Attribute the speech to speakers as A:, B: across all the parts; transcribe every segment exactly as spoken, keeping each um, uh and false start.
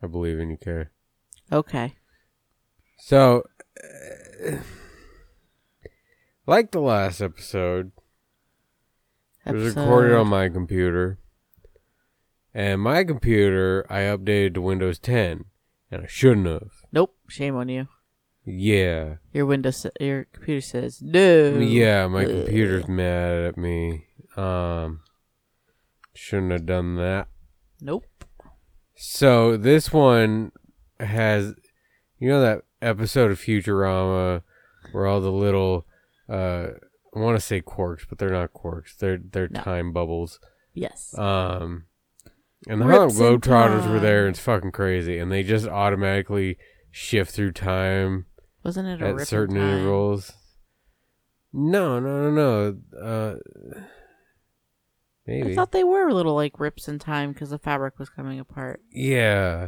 A: I believe in you, Kay.
B: Okay.
A: So, uh, like the last episode, it was recorded on my computer. And my computer, I updated to Windows ten. And I shouldn't have.
B: Nope. Shame on you.
A: Yeah.
B: Your Windows, your computer says no.
A: Yeah, my Ugh. computer's mad at me. Um, shouldn't have done that.
B: Nope.
A: So this one has, you know that episode of Futurama where all the little, uh, I want to say quarks, but they're not quarks. They're they're no. time bubbles.
B: Yes.
A: Um, and the Harlem Globetrotters were there. And it's fucking crazy, and they just automatically shift through time.
B: Wasn't it a
A: at certain time? intervals? No, no, no, no. Uh, maybe.
B: I thought they were little like rips in time because the fabric was coming apart.
A: Yeah.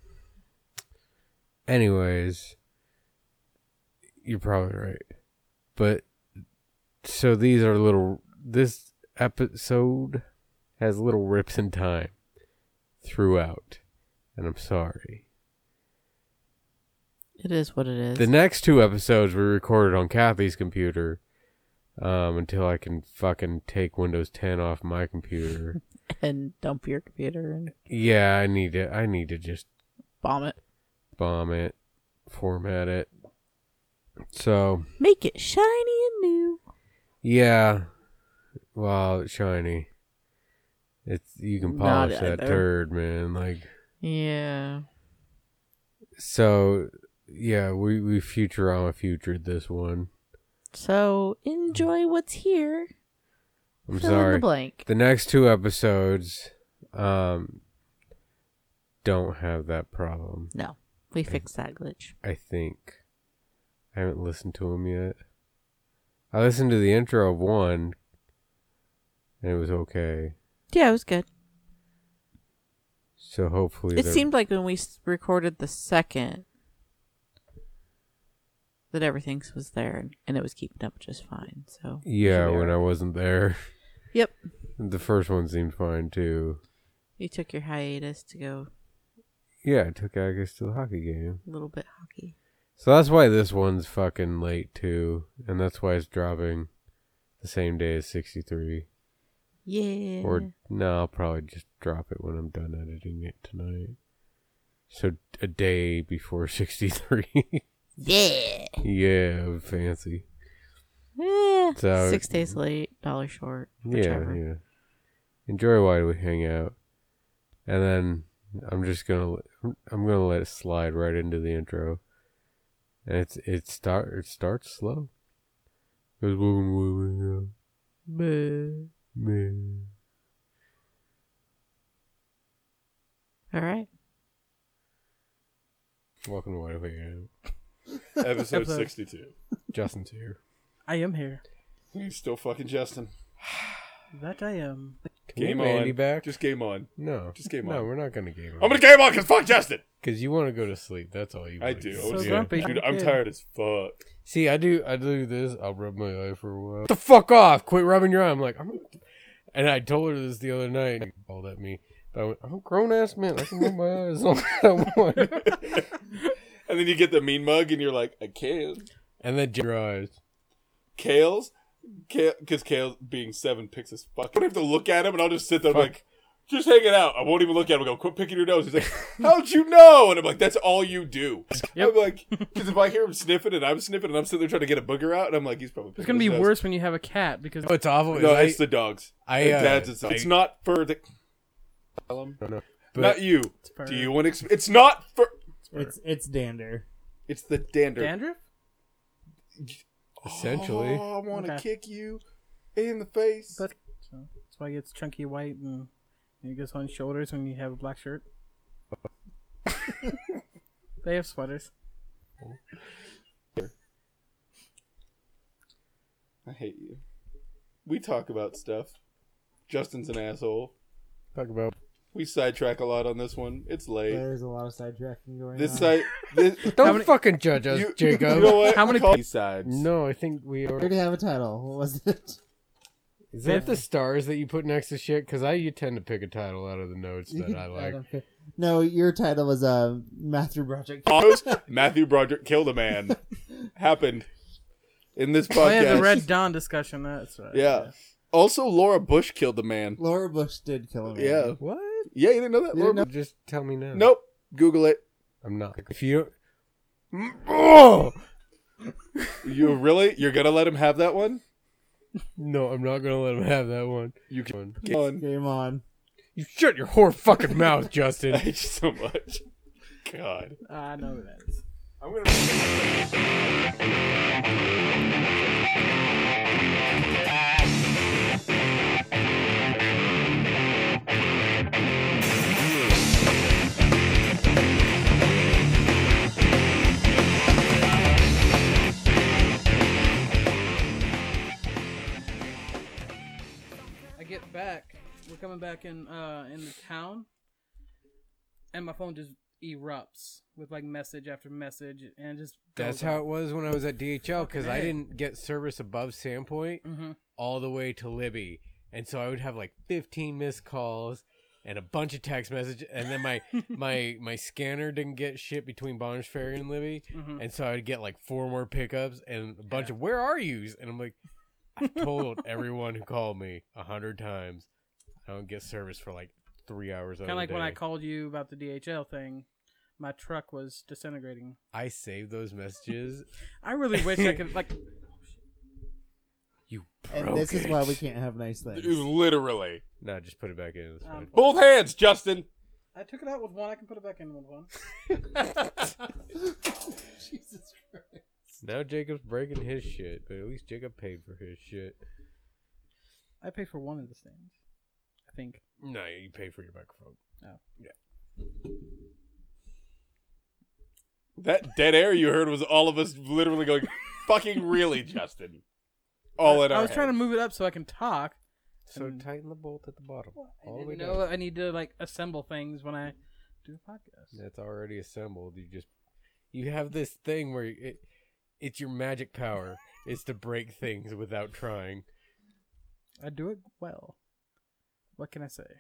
A: Anyways, you're probably right. But so these are little. This episode has little rips in time throughout, and I'm sorry.
B: It is what it is.
A: The next two episodes were recorded on Kathy's computer um, until I can fucking take Windows ten off my computer.
B: And dump your computer. And
A: yeah, I need to, I need to just...
B: Bomb it.
A: Bomb it. Format it. So...
B: Make it shiny and new.
A: Yeah. Well, it's shiny. It's You can polish that turd, man. Like...
B: Yeah.
A: So... Yeah, we, we Futurama futured this one.
B: So, enjoy what's here.
A: I'm
B: Fill
A: sorry.
B: in the blank.
A: The next two episodes um, don't have that problem.
B: No, we fixed that glitch.
A: I think. I haven't listened to them yet. I listened to the intro of one, and it was okay.
B: Yeah, it was good.
A: So hopefully...
B: It seemed like when we recorded the second... that everything was there and it was keeping up just fine. So
A: yeah, when right. I wasn't there.
B: Yep.
A: The first one seemed fine too.
B: You took your hiatus to go.
A: Yeah, I took Agus to the hockey game.
B: A little bit hockey.
A: So that's why this one's fucking late too, and that's why it's dropping the same day as sixty-three.
B: Yeah.
A: Or no, I'll probably just drop it when I'm done editing it tonight. So a day before sixty-three.
B: Yeah.
A: Yeah, fancy.
B: Yeah. So, Six days late, dollar short. Whichever.
A: Yeah, yeah. Enjoy while we hang out, and then I'm just gonna I'm gonna let it slide right into the intro, and it's it start it starts slow. It goes boom, boom, boom.
B: All right.
A: Welcome to Why Do We Hang Out.
C: Episode sixty-two.
A: Justin's here.
D: I am here.
C: You still fucking Justin.
D: That I am.
A: Can
C: game
A: on.
C: Andy
A: back?
C: Just game on.
A: No.
C: Just game
A: no,
C: on.
A: No, we're not going to game on.
C: I'm going to game on because fuck Justin.
A: Because you want to go to sleep. That's all you want.
C: I do.
D: So
C: yeah.
D: grumpy.
C: Dude, I'm tired as fuck.
A: See, I do I do this. I'll rub my eye for a while. Get the fuck off. Quit rubbing your eye. I'm like, I'm... And I told her this the other night. She called at me. But I went, I'm a grown-ass man. I can rub my eyes all I want.
C: And then you get the mean mug and you're like, I can.
A: And then your eyes.
C: Kale's, because Kale, being seven, picks his fuck. I don't have to look at him, and I'll just sit there fuck. like, just hang it out. I won't even look at him. I go, quit picking your nose. He's like, how'd you know? And I'm like, that's all you do. Yep. I'm like, because if I hear him sniffing and I'm sniffing and I'm sitting there trying to get a booger out, and I'm like, he's probably
D: It's going to be
C: nose.
D: worse when you have a cat because...
A: Oh, it's awful.
C: No,
A: I,
C: it's the dogs.
A: I, uh,
C: dad's it's, I, it's not for the... Tell him.
A: No, no.
C: But not you. Do you want to... Exp- it's not for...
E: It's, it's dander.
C: It's the dander.
D: Dandruff?
A: Essentially.
C: Oh, I want to
D: okay.
C: kick you in the face.
D: But, so, that's why it's chunky white and it goes on shoulders when you have a black shirt. They have sweaters.
C: I hate you. We talk about stuff. Justin's an asshole.
A: Talk about...
C: We sidetrack a lot on this one. It's late.
E: There's a lot of sidetracking going
C: this
E: on.
C: Side, this
A: Don't many, fucking judge us,
C: you,
A: Jacob.
C: You know what?
D: How many
C: sides?
A: No, I think we
E: We
A: are...
E: already have a title. What was it?
A: Is that the stars that you put next to shit? Because I you tend to pick a title out of the notes
E: You
A: that
E: can,
A: I
E: I
A: like.
E: don't care. No, your title was uh, Matthew Broderick.
C: Matthew Broderick killed a man. Happened in this podcast.
D: Oh yeah, the Red Dawn discussion. That's right.
C: Yeah.
D: yeah.
C: Also, Laura Bush killed a man.
E: Laura Bush did kill him.
C: Yeah.
A: What?
C: Yeah, you didn't know that?
E: You
C: Laura
E: didn't know-
C: Bush?
A: Just tell me now.
C: Nope. Google it.
A: I'm not. If you don't. Oh!
C: You really? You're gonna let him have that one?
A: No, I'm not gonna let him have that one.
C: You can. Get on.
E: Game on.
A: You shut your whore fucking mouth,
C: I
A: Justin.
C: hate you so much. God.
D: I know who that is.
C: I'm gonna.
D: I get back. We're coming back in uh in the town, and my phone just erupts with like message after message, and just
A: That's
D: goes
A: how
D: off.
A: it was when I was at D H L because I
D: Fucking A.
A: didn't get service above Sandpoint
D: Mhm.
A: all the way to Libby, and so I would have like fifteen missed calls and a bunch of text messages, and then my my my scanner didn't get shit between Bonners Ferry and Libby,
D: Mhm.
A: and so I would get like four more pickups and a bunch of where are yous, and I'm like, I told everyone who called me a hundred times I don't get service for like three hours.
D: Kind of like when I called you about the D H L thing. My truck was disintegrating.
A: I saved those messages.
D: I really wish I could like.
A: You
E: And
A: broke
E: this is
A: it.
E: why we can't have nice things.
C: Literally.
A: No, just put it back in. It's fine.
D: Um,
C: Both hands, Justin.
D: I took it out with one. I can put it back in with one.
E: Jesus Christ.
A: Now Jacob's breaking his shit, but at least Jacob paid for his shit.
D: I paid for one of the stands. I think.
A: No, you paid for your microphone.
C: That dead air you heard was all of us literally going, fucking really, Justin. All in
D: I
C: our
D: was trying to
C: heads.
D: move it up so I can talk.
A: So
D: And-
A: tighten the bolt at the bottom.
D: I
A: All the way
D: didn't know
A: down.
D: I need to like assemble things when I do a podcast.
A: That's already assembled. You just you have this thing where it it's your magic power is to break things without trying.
D: I do it well. What can I say?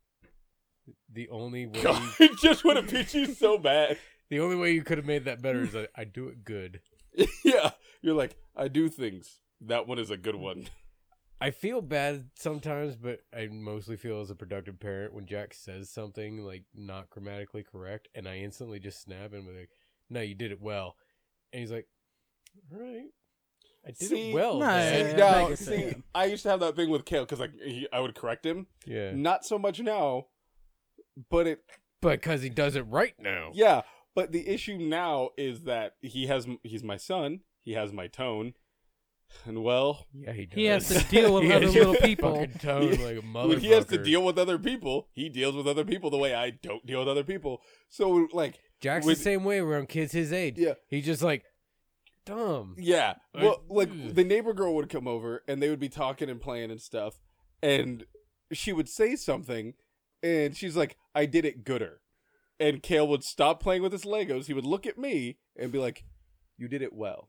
A: The only way
C: God,
A: you,
C: it just would have beat you so bad.
A: the only way you could have made that better is that I do it good.
C: Yeah. You're like, I do things. That one is a good one.
A: I feel bad sometimes, but I mostly feel as a productive parent when Jack says something like not grammatically correct, and I instantly just snap and be like, "No, you did it well," and he's like, "All right, I did
C: See,
A: it well."
D: no,
A: Dad."
D: yeah,
C: Now,
D: I get
C: see,
D: that.
C: I used to have that thing with Kale because like he, I would correct him.
A: Yeah,
C: Not so much now, but it
A: but because he does it right now.
C: yeah. But the issue now is that he has he's my son. He has my tone, and well,
A: Yeah, he does.
D: He has to deal with
A: He
D: other
A: has
D: little
A: your
D: people.
A: fucking tone like a motherfucker.
C: when he has to deal with other people, he deals with other people the way I don't deal with other people. So like,
A: Jack's
C: with-
A: the same way around kids his age.
C: Yeah.
A: he's just like dumb.
C: yeah,
A: I-
C: well, like
A: ugh.
C: the neighbor girl would come over and they would be talking and playing and stuff, and she would say something, and she's like, "I did it gooder," and Kale would stop playing with his Legos. He would look at me and be like, "You did it well."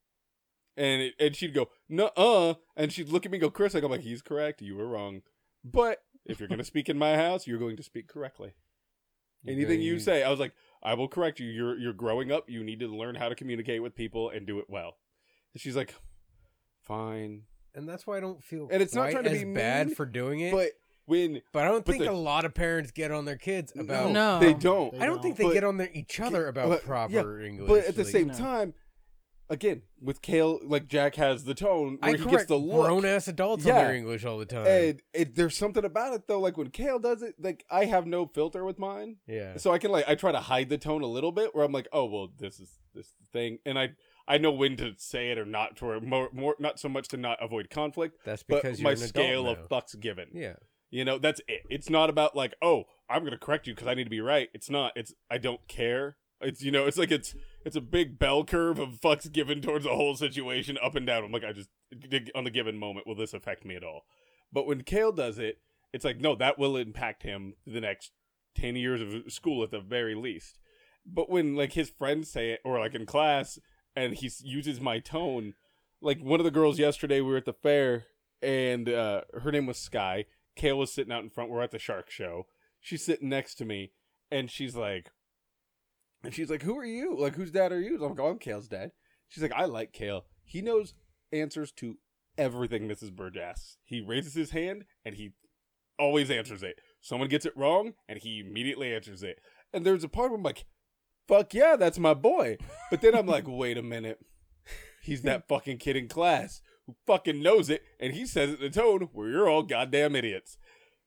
C: And it, and she'd go, "Nuh-uh," and she'd look at me and go, "Chris," like I'm like, "He's correct. You were wrong. But if you're gonna speak in my house, you're going to speak correctly. Anything you say," I was like, "I will correct you. You're you're growing up. You need to learn how to communicate with people and do it well." And she's like, "Fine."
A: and that's why I don't feel
C: And it's not
A: quite
C: trying to
A: as
C: be
A: bad
C: mean,
A: for doing it.
C: But when
A: But I don't
C: but
A: think
C: the-
A: a lot of parents get on their kids about.
D: No.
C: they don't.
E: They
A: I don't think they
C: But-
A: get on their each other about
C: but-
A: proper
C: yeah,
A: English.
C: But at the
A: like-
C: same
D: No.
C: time, again, with Kale, like Jack has the tone where
A: I
C: he gets
A: correct
C: the look.
A: grown ass adults
C: Yeah.
A: on their English all the time.
C: And it, there's something about it though, like when Kale does it, like I have no filter with mine,
A: yeah,
C: so I can like I try to hide the tone a little bit, where I'm like, oh well, this is this thing, and I I know when to say it or not, to more more not so much to not avoid conflict,
A: that's
C: but
A: because
C: my
A: you're an
C: scale
A: adult
C: of
A: now.
C: fucks given.
A: Yeah,
C: You know, that's it. It's not about like, oh, I'm gonna correct you because I need to be right. It's not. It's I don't care. It's you know, it's like it's it's a big bell curve of fucks given towards the whole situation, up and down. I'm like, I just on the given moment, will this affect me at all? But when Kale does it, it's like, no, that will impact him the next ten years of school at the very least. But when like his friends say it, or like in class, and he s- uses my tone, like one of the girls yesterday, we were at the fair, and uh, her name was Sky. Kale was sitting out in front. We're at the shark show. She's sitting next to me, And she's like, and she's like, who are you? Like, whose dad are you? I'm like, oh, I'm Kale's dad. She's like, I like Kale. He knows answers to everything Missus Burge asks. He raises his hand, and he always answers it. Someone gets it wrong, and he immediately answers it. And there's a part where I'm like, fuck yeah, that's my boy. But then I'm like, wait a minute. He's that fucking kid in class who fucking knows it, and he says it in a tone where you're all goddamn idiots.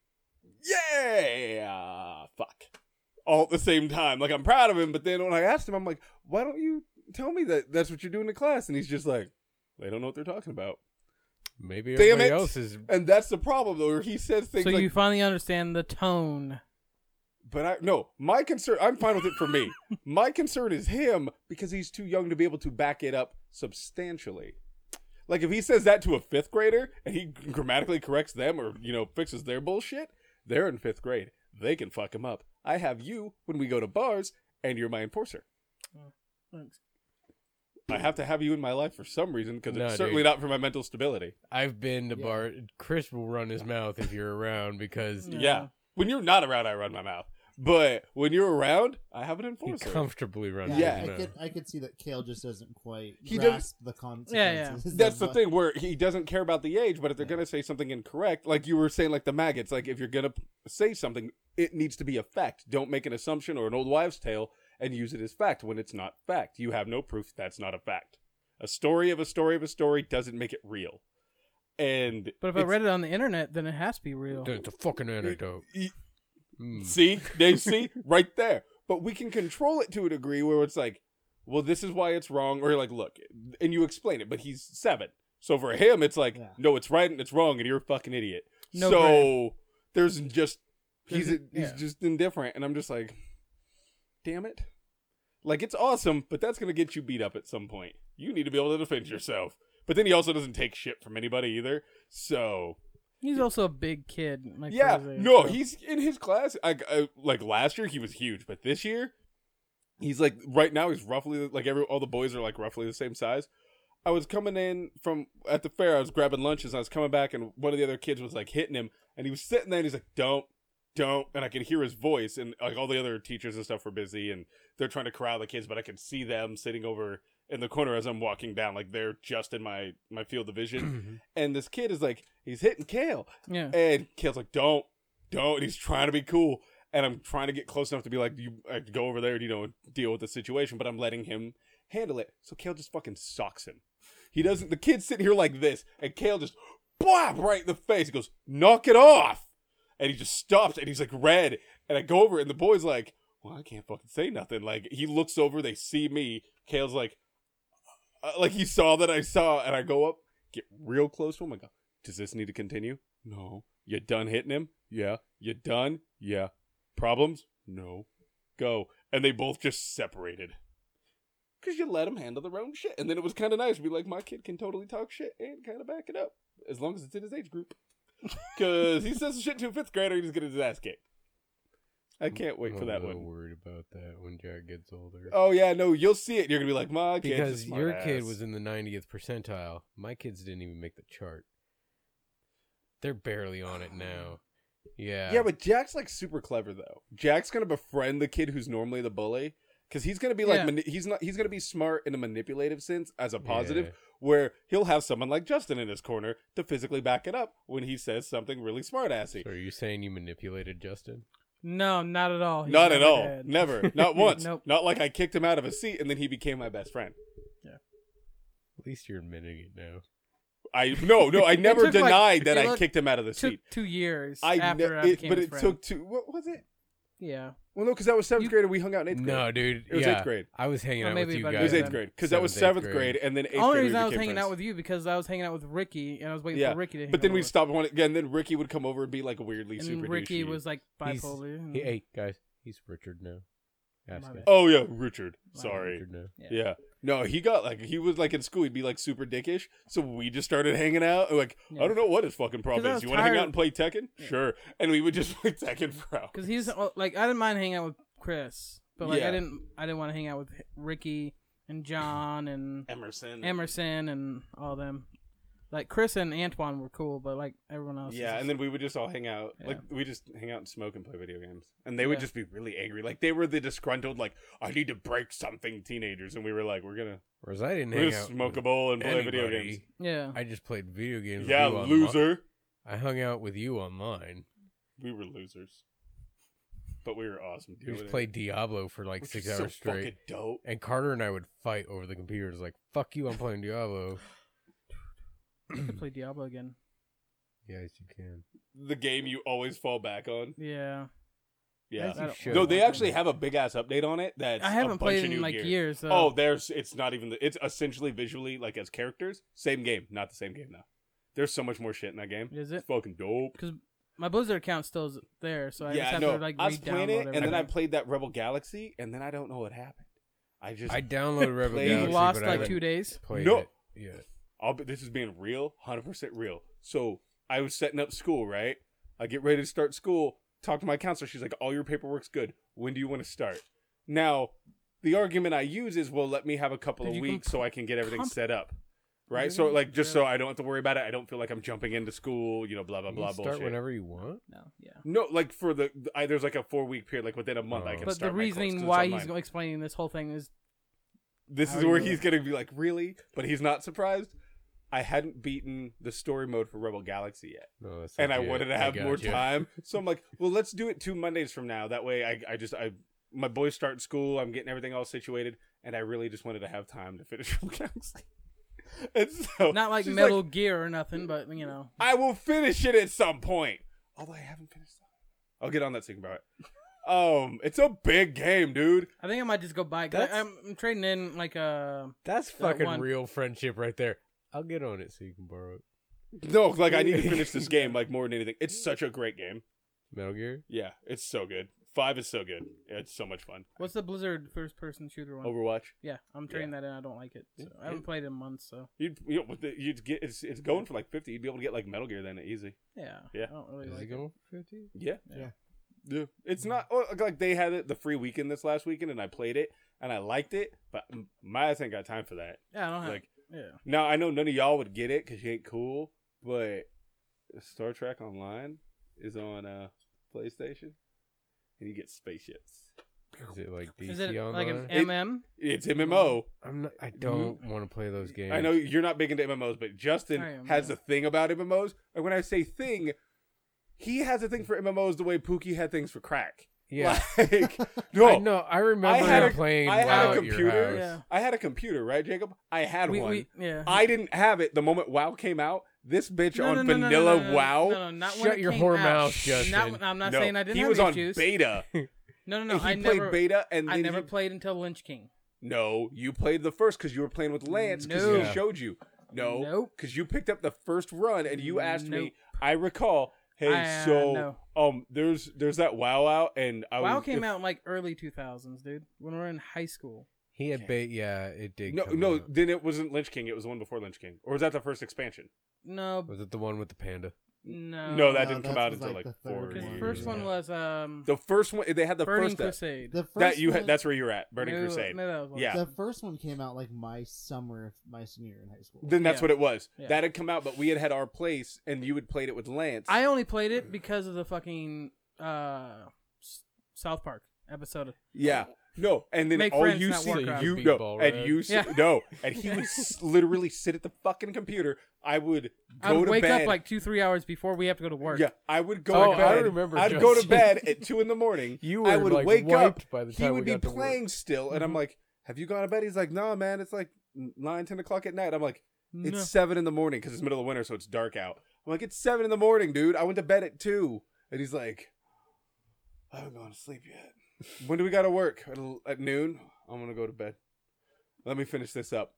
C: Yeah! Fuck. All at the same time. Like, I'm proud of him, but then when I asked him, I'm like, why don't you tell me that that's what you're doing in class? And he's just like, they don't know what they're talking about.
A: Maybe
C: Damn
A: everybody
C: it.
A: else is.
C: And that's the problem, though, where he says things
D: So
C: like...
D: you finally understand the tone.
C: But I... No, my concern... I'm fine with it for me. My concern is him, because he's too young to be able to back it up substantially. Like, if he says that to a fifth grader, and he grammatically corrects them, or, you know, fixes their bullshit, they're in fifth grade. They can fuck him up. I have you when we go to bars, and you're my enforcer.
D: Oh, thanks.
C: I have to have you in my life for some reason, because
A: No,
C: it's certainly
A: dude.
C: not for my mental stability.
A: I've been to
E: Yeah.
A: bar. Chris will run his mouth if you're around because
D: Yeah.
C: Yeah. When you're not around, I run my mouth. But when you're around, I have an
A: he
C: enforcer.
A: comfortably runs
C: Yeah.
E: I
A: his mouth.
E: could I could see that Kale just doesn't quite
C: He
E: grasp the consequences.
D: Yeah,
C: That's
E: of
C: the
E: what-
C: thing where he doesn't care about the age, but if they're going to say something incorrect, like you were saying, like the maggots, like if you're going to say something, it needs to be a fact. Don't make an assumption or an old wives' tale and use it as fact when it's not fact. You have no proof that's not a fact. A story of a story of a story doesn't make it real. And
D: But if I
C: it's-
D: read it on the internet, then it has to be real.
A: Dude, it's a fucking anecdote.
C: y-
A: Mm.
C: See, they see right there. But we can control it to a degree where it's like, well, this is why it's wrong, or like, look, and you explain it. But he's seven, so for him, it's like,
E: Yeah.
C: no, it's right and it's wrong, and you're a fucking idiot.
D: No
C: so
D: gray.
C: there's just he's
D: There's-
C: he's
D: yeah.
C: just indifferent, and I'm just like, damn it. Like, it's awesome, but that's gonna get you beat up at some point. You need to be able to defend yourself. But then he also doesn't take shit from anybody either. So
D: He's also a big kid. Like
C: yeah,
D: for his age,
C: no,
D: so-
C: he's in his class. I, I like last year he was huge, but this year he's like right now he's roughly like every all the boys are like roughly the same size. I was coming in from at the fair. I was grabbing lunches. And I was coming back, and one of the other kids was like hitting him, and he was sitting there. and He's like, "Don't, don't," and I could hear his voice, and like all the other teachers and stuff were busy, and they're trying to corral the kids, but I could see them sitting over in the corner as I'm walking down, like they're just in my my field of vision. And this kid is like, he's hitting Kale,
D: Yeah.
C: and Kale's like, "Don't, don't," and he's trying to be cool, and I'm trying to get close enough to be like, "You I go over there, and, you know, deal with the situation," but I'm letting him handle it. So Kale just fucking socks him. He doesn't. The kid's sitting here like this, and Kale just blap right in the face. He goes, "Knock it off!" And he just stops, and he's like red. And I go over, and the boy's like, "Well, I can't fucking say nothing." Like, he looks over, they see me. Kale's like, uh, like he saw that I saw, and I go up, get real close to him. I go, "Does this need to continue?" "No." "You done hitting him?" "Yeah." "You done?" "Yeah." "Problems?" "No." "Go." And they both just separated. Because you let them handle their own shit. And then it was kind of nice to be like, my kid can totally talk shit and kind of back it up. As long as it's in his age group. Because he says some shit to a fifth grader, he's getting his ass kicked. I can't wait
A: I'm
C: for
A: a
C: that
A: little
C: one.
A: worried about that when Jared gets older.
C: Oh, yeah, no, you'll see it. And you're going to be like, my kid's a
A: Because
C: smart
A: your
C: ass.
A: kid was in the ninetieth percentile. My kids didn't even make the chart. They're barely on it now. Yeah.
C: Yeah, but Jack's like super clever though. Jack's gonna befriend the kid who's normally the bully because he's gonna be like
D: Yeah.
C: mani- he's not he's gonna be smart in a manipulative sense as a positive,
A: Yeah.
C: where he'll have someone like Justin in his corner to physically back it up when he says something really smart assy.
A: So are you saying you manipulated Justin?
D: No, not at all. He's
C: Not at
D: never
C: all,
D: had.
C: never, not once.
D: Nope.
C: Not like I kicked him out of a seat and then he became my best friend.
A: At least you're admitting it now.
C: I no no I never
D: took, like-
C: denied that
D: it
C: I
D: looked-
C: kicked him out of the
D: Took
C: seat.
D: two years
C: I
D: after
C: ne-
D: I
C: it,
D: became
C: but
D: his
C: it
D: friend.
C: took two. What was it?
D: Yeah.
C: Well, no, because that was seventh
D: You-
C: grade and we hung out in eighth grade.
A: No, dude.
C: It was
A: yeah,
C: eighth grade.
A: I was hanging
D: Or
A: out
D: maybe
A: with you
D: about
C: It
A: guys.
C: was eighth
D: then.
C: grade because that was
A: Seventh, eighth
C: seventh grade.
A: grade.
C: and then eighth
D: The only
C: grade.
D: reason
C: we
D: I was
C: became
D: hanging
C: friends.
D: out with you because I was hanging out with Ricky and I was waiting
C: Yeah,
D: for Ricky to hang
C: But then
D: out
C: we
D: with.
C: stopped one again. Then Ricky would come over and be like weirdly
D: And
C: super
D: Ricky
C: douchey.
D: was like
A: He's-
D: bipolar. and-
A: Hey, hey, guys, he's Richard now. Ask
D: My
A: him.
D: bad.
C: Oh yeah, Richard.
D: Wow.
C: Sorry.
A: Richard now.
D: Yeah.
C: Yeah. No, he got like he was like in school. He'd be like super dickish. So we just started hanging out. and, Like
D: Yeah.
C: I don't know what his fucking problem
D: 'Cause I
C: is.
D: was
C: You want to hang
D: tired-
C: out and play Tekken?
D: Yeah.
C: Sure. And we would just play Tekken for hours.
D: Because he's uh, like, I didn't mind hanging out with Chris, but like
C: Yeah.
D: I didn't, I didn't want to hang out with Ricky and John and
C: Emerson.
D: Emerson and all them. Like Chris and Antoine were cool, but like everyone else.
C: Yeah,
D: is
C: and then we would just all hang out.
D: Yeah.
C: Like we just hang out and smoke and play video games. And they would
D: Yeah.
C: just be really angry. Like they were the disgruntled, like, I need to break something teenagers, and we were like, We're gonna
A: Whereas I didn't
C: we're
A: hang
C: gonna
A: out
C: smoke
A: with
C: a bowl and play video
A: anybody.
C: games.
D: yeah.
A: I just played video games.
C: Yeah,
A: with you online.
C: loser.
A: I hung out with you online.
C: We were losers. But we were awesome.
A: We
C: doing
A: just
C: it.
A: played Diablo for like
C: Which
A: six
C: is
A: hours
C: so
A: straight.
C: fucking dope.
A: And Carter and I would fight over the computers. Like, fuck you, I'm playing Diablo.
D: I could play Diablo again.
A: Yes, you can.
C: The game you always fall back on.
D: Yeah.
C: Yeah.
A: As you
D: I don't-
A: should.
C: No, they actually have a big ass update on it. That's
D: I
C: a
D: haven't
C: bunch
D: played
C: of
D: it in
C: new
D: like
C: gear.
D: years. So.
C: Oh, there's. It's not even. The, it's essentially visually like as characters, same game, not the same game now. There's so much more shit in that game.
D: Is
C: It's
D: it?
C: fucking dope.
D: Because my Blizzard account still is there, so I just
C: Yeah,
D: have
C: no.
D: to like
C: I was playing
D: re-download
C: it, and then I
D: everything.
C: played that Rebel Galaxy, and then I don't know what happened. I just.
A: I downloaded Rebel
C: Played-
D: You
A: Galaxy,
D: lost
A: but I
D: like
A: haven't
D: two days.
A: played
C: No.
A: it yet.
C: I'll be, this is being real, one hundred percent real. So I was setting up school, right? I get ready to start school. Talk to my counselor. She's like, all your paperwork's good. When do you want to start? Now, the argument I use is, well, let me have a couple
D: Did
C: of
D: you
C: weeks
D: comp-
C: so I can get everything
D: comp-
C: set up. Right?
D: Really?
C: So, like, just
D: Yeah.
C: so I don't have to worry about it. I don't feel like I'm jumping into school, you know, blah, blah,
A: You
C: blah,
A: can start
C: bullshit.
A: whenever you want.
D: No, yeah.
C: No, like, for the, I, there's like a four week period, like within a month I
A: Oh.
C: can
D: But the
C: start my course 'cause
D: reasoning
C: it's
D: why
C: online.
D: he's go- explaining this whole thing is
C: This
D: How
C: is
D: do
C: where
D: you-
C: he's gonna be like, really? But he's not surprised. I hadn't beaten the story mode for Rebel Galaxy yet,
A: No, that's
C: and I
A: legit.
C: wanted to have
A: got
C: more
A: you.
C: time. So I'm like, well, let's do it two Mondays from now. That way, I, I just, I, my boys start school. I'm getting everything all situated, and I really just wanted to have time to finish Rebel Galaxy. And so,
D: not like
C: she's
D: Metal Gear or nothing, but you know.
C: I will finish it at some point. Although I haven't finished that. I'll get on that second about it. Um, it's a big game, dude.
D: I think I might just go buy. 'Cause I,
A: That's-
D: I'm, I'm trading in like a.
A: That's
D: That
A: fucking
D: one-
A: real friendship right there. I'll get on it so you can borrow it.
C: No, like I need to finish this game, like more than anything. It's such a great game.
A: Metal Gear?
C: Yeah, it's so good. Five is so good. It's so much fun.
D: What's the Blizzard first-person shooter one?
C: Overwatch.
D: Yeah, I'm trading that in. I don't like it. So
C: Yeah.
D: I haven't played it in months, so
C: You'd you know with the, you'd get it's it's going for like fifty. You'd be able to get like Metal Gear then easy.
D: yeah.
C: Yeah.
D: I don't really
A: Is
D: like
A: it
D: it.
A: going for fifty?
C: Yeah.
D: Yeah.
C: Yeah. It's not oh, like they had it the free weekend this last weekend, and I played it and I liked it, but m- my ass ain't got time for that.
D: Yeah, I don't have.
C: Like
D: yeah.
C: now, I know none of y'all would get it because you ain't cool, but Star Trek Online is on uh, PlayStation, and you get spaceships.
A: Is it like D C
D: Is it
A: online?
D: like an
C: It-
D: M M?
C: It's M M O.
A: I'm not, I don't want to play those games.
C: I know you're not big into M M Os, but Justin
D: I am,
C: has
D: yeah.
C: a thing about M M Os. And when I say thing, he has a thing for M M Os the way Pookie had things for crack.
A: Yeah.
C: Like, no,
A: I know. I remember
C: I had
A: him
C: a-
A: playing
C: I had
A: WoW
C: a
A: at your
C: computer.
A: house.
D: Yeah.
C: I had a computer, right, Jacob? I had
D: We,
C: one.
D: we, yeah.
C: I didn't have it the moment WoW came out. This bitch
D: No,
C: on
D: no, no, no, no,
C: vanilla
D: no, no,
C: WoW.
D: No, no, not when
A: Shut
D: it
A: your
D: came
A: whore
D: out.
A: mouth, Justin.
D: Not, I'm not
C: No,
D: saying I didn't
C: he
D: have
C: was on
D: issues.
C: beta.
D: No, no, no.
C: And he
D: I
C: played
D: never.
C: beta, and
D: I
C: then
D: never
C: he-
D: played until Lynch King.
C: No, you played the first because you were playing with Lance because
D: No.
C: he showed you. No,
D: Nope.
C: because you picked up the first run and you asked
D: Nope.
C: me. I recall. Hey,
D: I, uh,
C: so
D: no.
C: um, there's there's that WoW out, and I
D: WoW
C: was,
D: came
C: if-
D: out in like early two thousands, dude. When we were in high school.
A: He had bait. Yeah, it did.
C: No,
A: come
C: no,
A: out.
C: then it wasn't Lynch King. It was the one before Lynch King, or was that the first expansion?
D: No,
A: Was it the one with the panda?
D: no.
C: No, that
E: No,
C: didn't come
E: that
C: out
E: was
C: until
E: like
C: like,
E: the
C: four
E: third
D: Because the
C: years.
D: first one
C: Yeah.
D: was um
C: The first one, they had the
D: Burning
C: first that,
D: Crusade.
E: The first
C: that you
E: one,
C: had. That's where you're at, Burning
D: Maybe-
C: Crusade.
D: maybe that was one.
C: Yeah.
E: the first one came out like my summer, my senior year in high school.
C: Then that's
D: Yeah.
C: what it was.
D: Yeah.
C: That had come out, but we had had our place, and you had played it with Lance.
D: I only played it because of the fucking uh S- South Park episode.
C: Yeah. No, and then
D: Make
C: all
D: friends,
C: you
D: not
C: see,
D: Warcraft.
C: you
A: Big
C: no,
A: ball
C: and
A: rag.
C: you see,
D: Yeah.
C: no, and he would s- literally sit at the fucking computer. I would
D: I
C: go
D: would
C: to
D: wake
C: bed.
D: up like two, three hours before we have to go to work.
C: yeah, I would go
A: Oh,
C: to bed.
A: I remember,
C: I'd go to
A: Justin.
C: bed at two in the morning.
A: You
C: I
A: were,
C: would
A: like,
C: wake up.
A: wiped by the
C: He
A: time
C: would
A: we
C: be
A: got to work.
C: playing still, and I'm
D: Mhm.
C: like, "Have you gone to bed?" He's like, "No, man. It's like nine, ten o'clock at night." I'm like, "It's
D: No.
C: seven in the morning because it's middle of winter, so it's dark out." I'm like, "It's seven in the morning, dude. I went to bed at two." And he's like, "I haven't gone to sleep yet. When do we got to work? At, l- at noon? I'm gonna go to bed. Let me finish this up."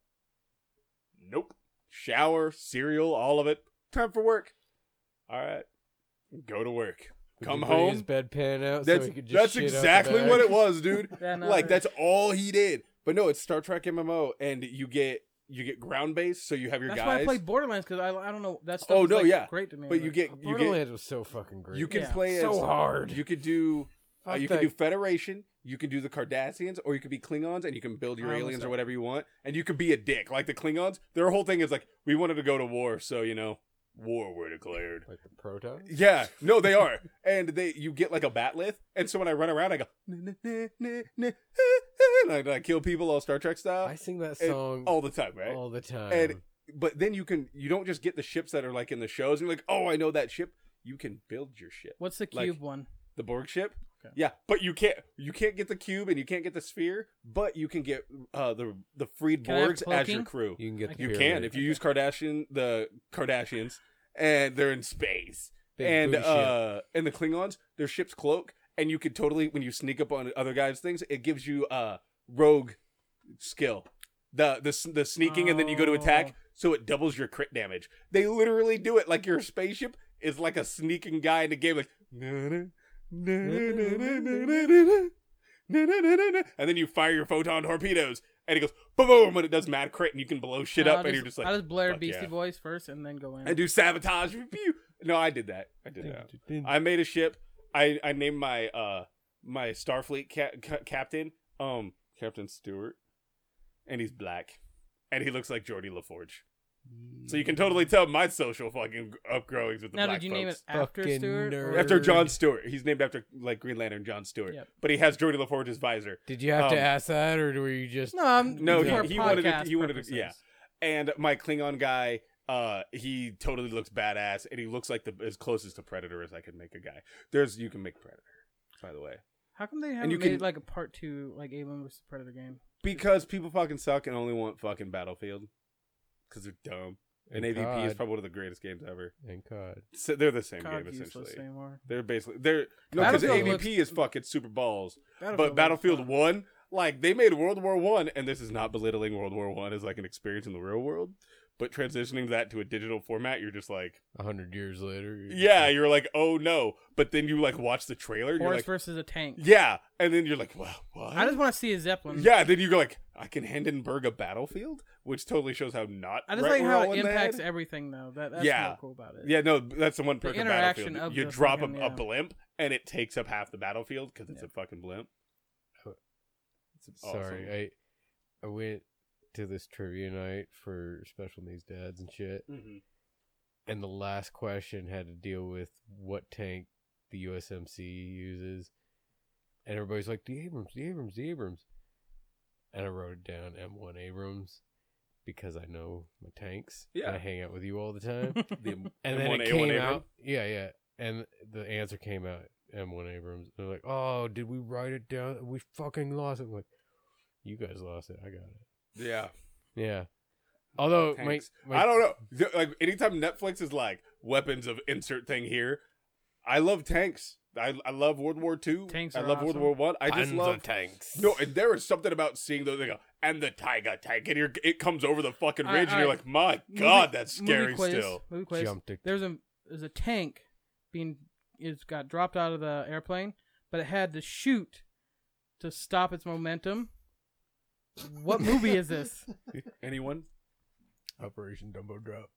C: Nope. Shower, cereal, all of it. Time for work. All right. Go to work.
A: Would
C: Come
A: you bring
C: home.
A: his bedpan out
C: That's
A: so he could just
C: that's
A: shit out the
C: exactly
A: back?
C: what it was, dude.
D: Yeah, no,
C: like
D: it-
C: that's all he did. But no, it's Star Trek M M O, and you get you get ground based, so you have your
D: That's
C: guys.
D: why I played Borderlands because I, I don't know that stuff.
C: Oh,
D: is,
C: no,
D: like,
C: yeah.
D: great to me.
C: but you get you get
A: Borderlands was so fucking great.
C: you can
D: Yeah.
C: play
A: So
C: as,
A: hard.
C: You could do uh,
A: Fuck
C: you could
A: that.
C: do Federation. you can do the Cardassians, or you could be Klingons, and you can build your
D: I almost
C: aliens or
D: said-
C: whatever you want, and you could be a dick. Like the Klingons, their whole thing is like, we wanted to go to war, so, you know, war were declared.
A: Like the Protons?
C: Yeah, no, they are. And they, you get like a batleth, and so when I run around, I go, "Nah, nah, nah, nah, nah," and I, I kill people all Star Trek style.
A: I sing that
C: And-
A: song
C: all the time, right?
A: all the time.
C: And but then you can you don't just get the ships that are like in the shows and you're like, oh, I know that ship. You can build your ship.
D: What's the
C: Like-
D: cube one?
C: The Borg ship.
D: Okay.
C: Yeah, but you can't you can't get the cube and you can't get the sphere, but you can get uh the the freed
D: Can I have
C: Borgs as your
D: cloaking?
C: crew.
A: you can get
D: I
A: the
C: You
A: pyramid.
C: can if you use Kardashian the Kardashians and they're in space.
A: Big
C: and
A: booty ship.
C: uh and the Klingons, their ship's cloak, and you could totally when you sneak up on other guys' things, it gives you uh rogue skill. The the the sneaking and then you go to attack,
D: Oh.
C: so it doubles your crit damage. They literally do it like your spaceship is like a sneaking guy in the game, like "Na-na, na-na-na-na-na-na-na, na-na-na-na-na," and then you fire your photon torpedoes, and it goes boom, boom, and it does mad crit, and you can blow shit
D: I'll
C: up, and you're just like,
D: I just blare
C: fuck
D: Beastie
C: yeah.
D: Boys first and then go in.
C: and do sabotage. Pew. No, I did that. I did that. I made a ship. I I named my uh my Starfleet ca- ca- captain um Captain Stewart, and he's black, and he looks like Geordie LaForge. So you can totally tell my social fucking upgrowings with the
D: now,
C: black
D: did you name it
C: folks.
D: after
A: Fucking
D: Stewart?
A: nerd.
D: or-
C: After John Stewart. He's named after like Green Lantern John Stewart.
D: Yep.
C: But he has Geordie LaForge's visor.
A: Did you have
C: Um,
A: to ask that, or were you just?
D: No, I'm
C: No,
D: for
C: he, he wanted to,
D: podcast
C: he wanted to,
D: purposes.
C: yeah. And my Klingon guy, uh, he totally looks badass, and he looks like the as closest to Predator as I could make a guy. There's you can make Predator, by the way,
D: How come they haven't
C: you
D: made
C: can-
D: like a part two like Alien versus Predator game?
C: because people fucking suck and only want fucking Battlefield because they're dumb. And,
A: And
C: A V P is
A: C O D.
C: probably one of the greatest games ever.
A: And C O D.
C: So they're the same
D: God,
C: game
D: useless
C: essentially.
D: anymore.
C: They're basically they're no because
D: Battlefield
C: A V P
D: looks-
C: is fucking super balls.
D: Battlefield
C: But
D: looks
C: Battlefield
D: fun.
C: One, like they made World War One, and this is not belittling World War One as like an experience in the real world, but transitioning that to a digital format, you're just like,
A: A hundred years later. you're-
C: yeah, you're like, oh no. But then you like watch the trailer, and you're
D: Horse
C: like,
D: versus a tank.
C: yeah, and then you're like, well, what?
D: I just want to see a Zeppelin.
C: yeah, then you go like, I can Hindenburg a battlefield, which totally shows how not.
D: I just
C: right
D: like
C: we're
D: how
C: all
D: it
C: in the
D: impacts
C: head.
D: everything though. That that's
C: Yeah.
D: yeah. cool about it.
C: Yeah, no, that's the one
D: The
C: perk of
D: interaction
C: Battlefield.
D: of
C: You
D: the
C: drop
D: fucking-
C: a,
D: yeah.
C: a blimp, and it takes up half the battlefield because it's
D: Yeah.
C: a fucking blimp. It's
A: Sorry,
C: awesome.
A: I I went to this trivia night for special needs dads and shit,
C: Mhm.
A: and the last question had to deal with what tank the U S M C uses, and everybody's like, the Abrams, the Abrams, the Abrams, and I wrote it down, M one Abrams, because I know my tanks. and
C: Yeah.
A: I hang out with you all the time.
C: The
A: And
C: M
A: then
C: one
A: it
C: A one
A: came
C: Abrams?
A: out. Yeah, yeah. And the answer came out M one Abrams. They're like, oh, did we write it down? We fucking lost it. I'm like, you guys lost it. I got it.
C: Yeah.
A: Yeah. Although, my,
C: Tanks.
A: my
C: I don't know. Th- Like anytime Netflix is like weapons of insert thing here, I love tanks. I I love World War Two.
D: Tanks
C: I
D: are
C: love World
D: awesome.
C: War One. I, just
A: tons
C: love
A: of tanks.
C: No, and there is something about seeing those. They go and the Tiger tank, and you're, it comes over the fucking
D: All right,
C: ridge, and
D: all
C: you're
D: right.
C: like, my
D: Movie-
C: god, that's
D: movie
C: scary
D: quiz,
C: still.
D: Movie quiz.
A: Jumped it.
D: There's a there's a tank being it's got dropped out of the airplane, but it had to shoot to stop its momentum. What movie is this?
C: Anyone?
A: Operation Dumbo Drop.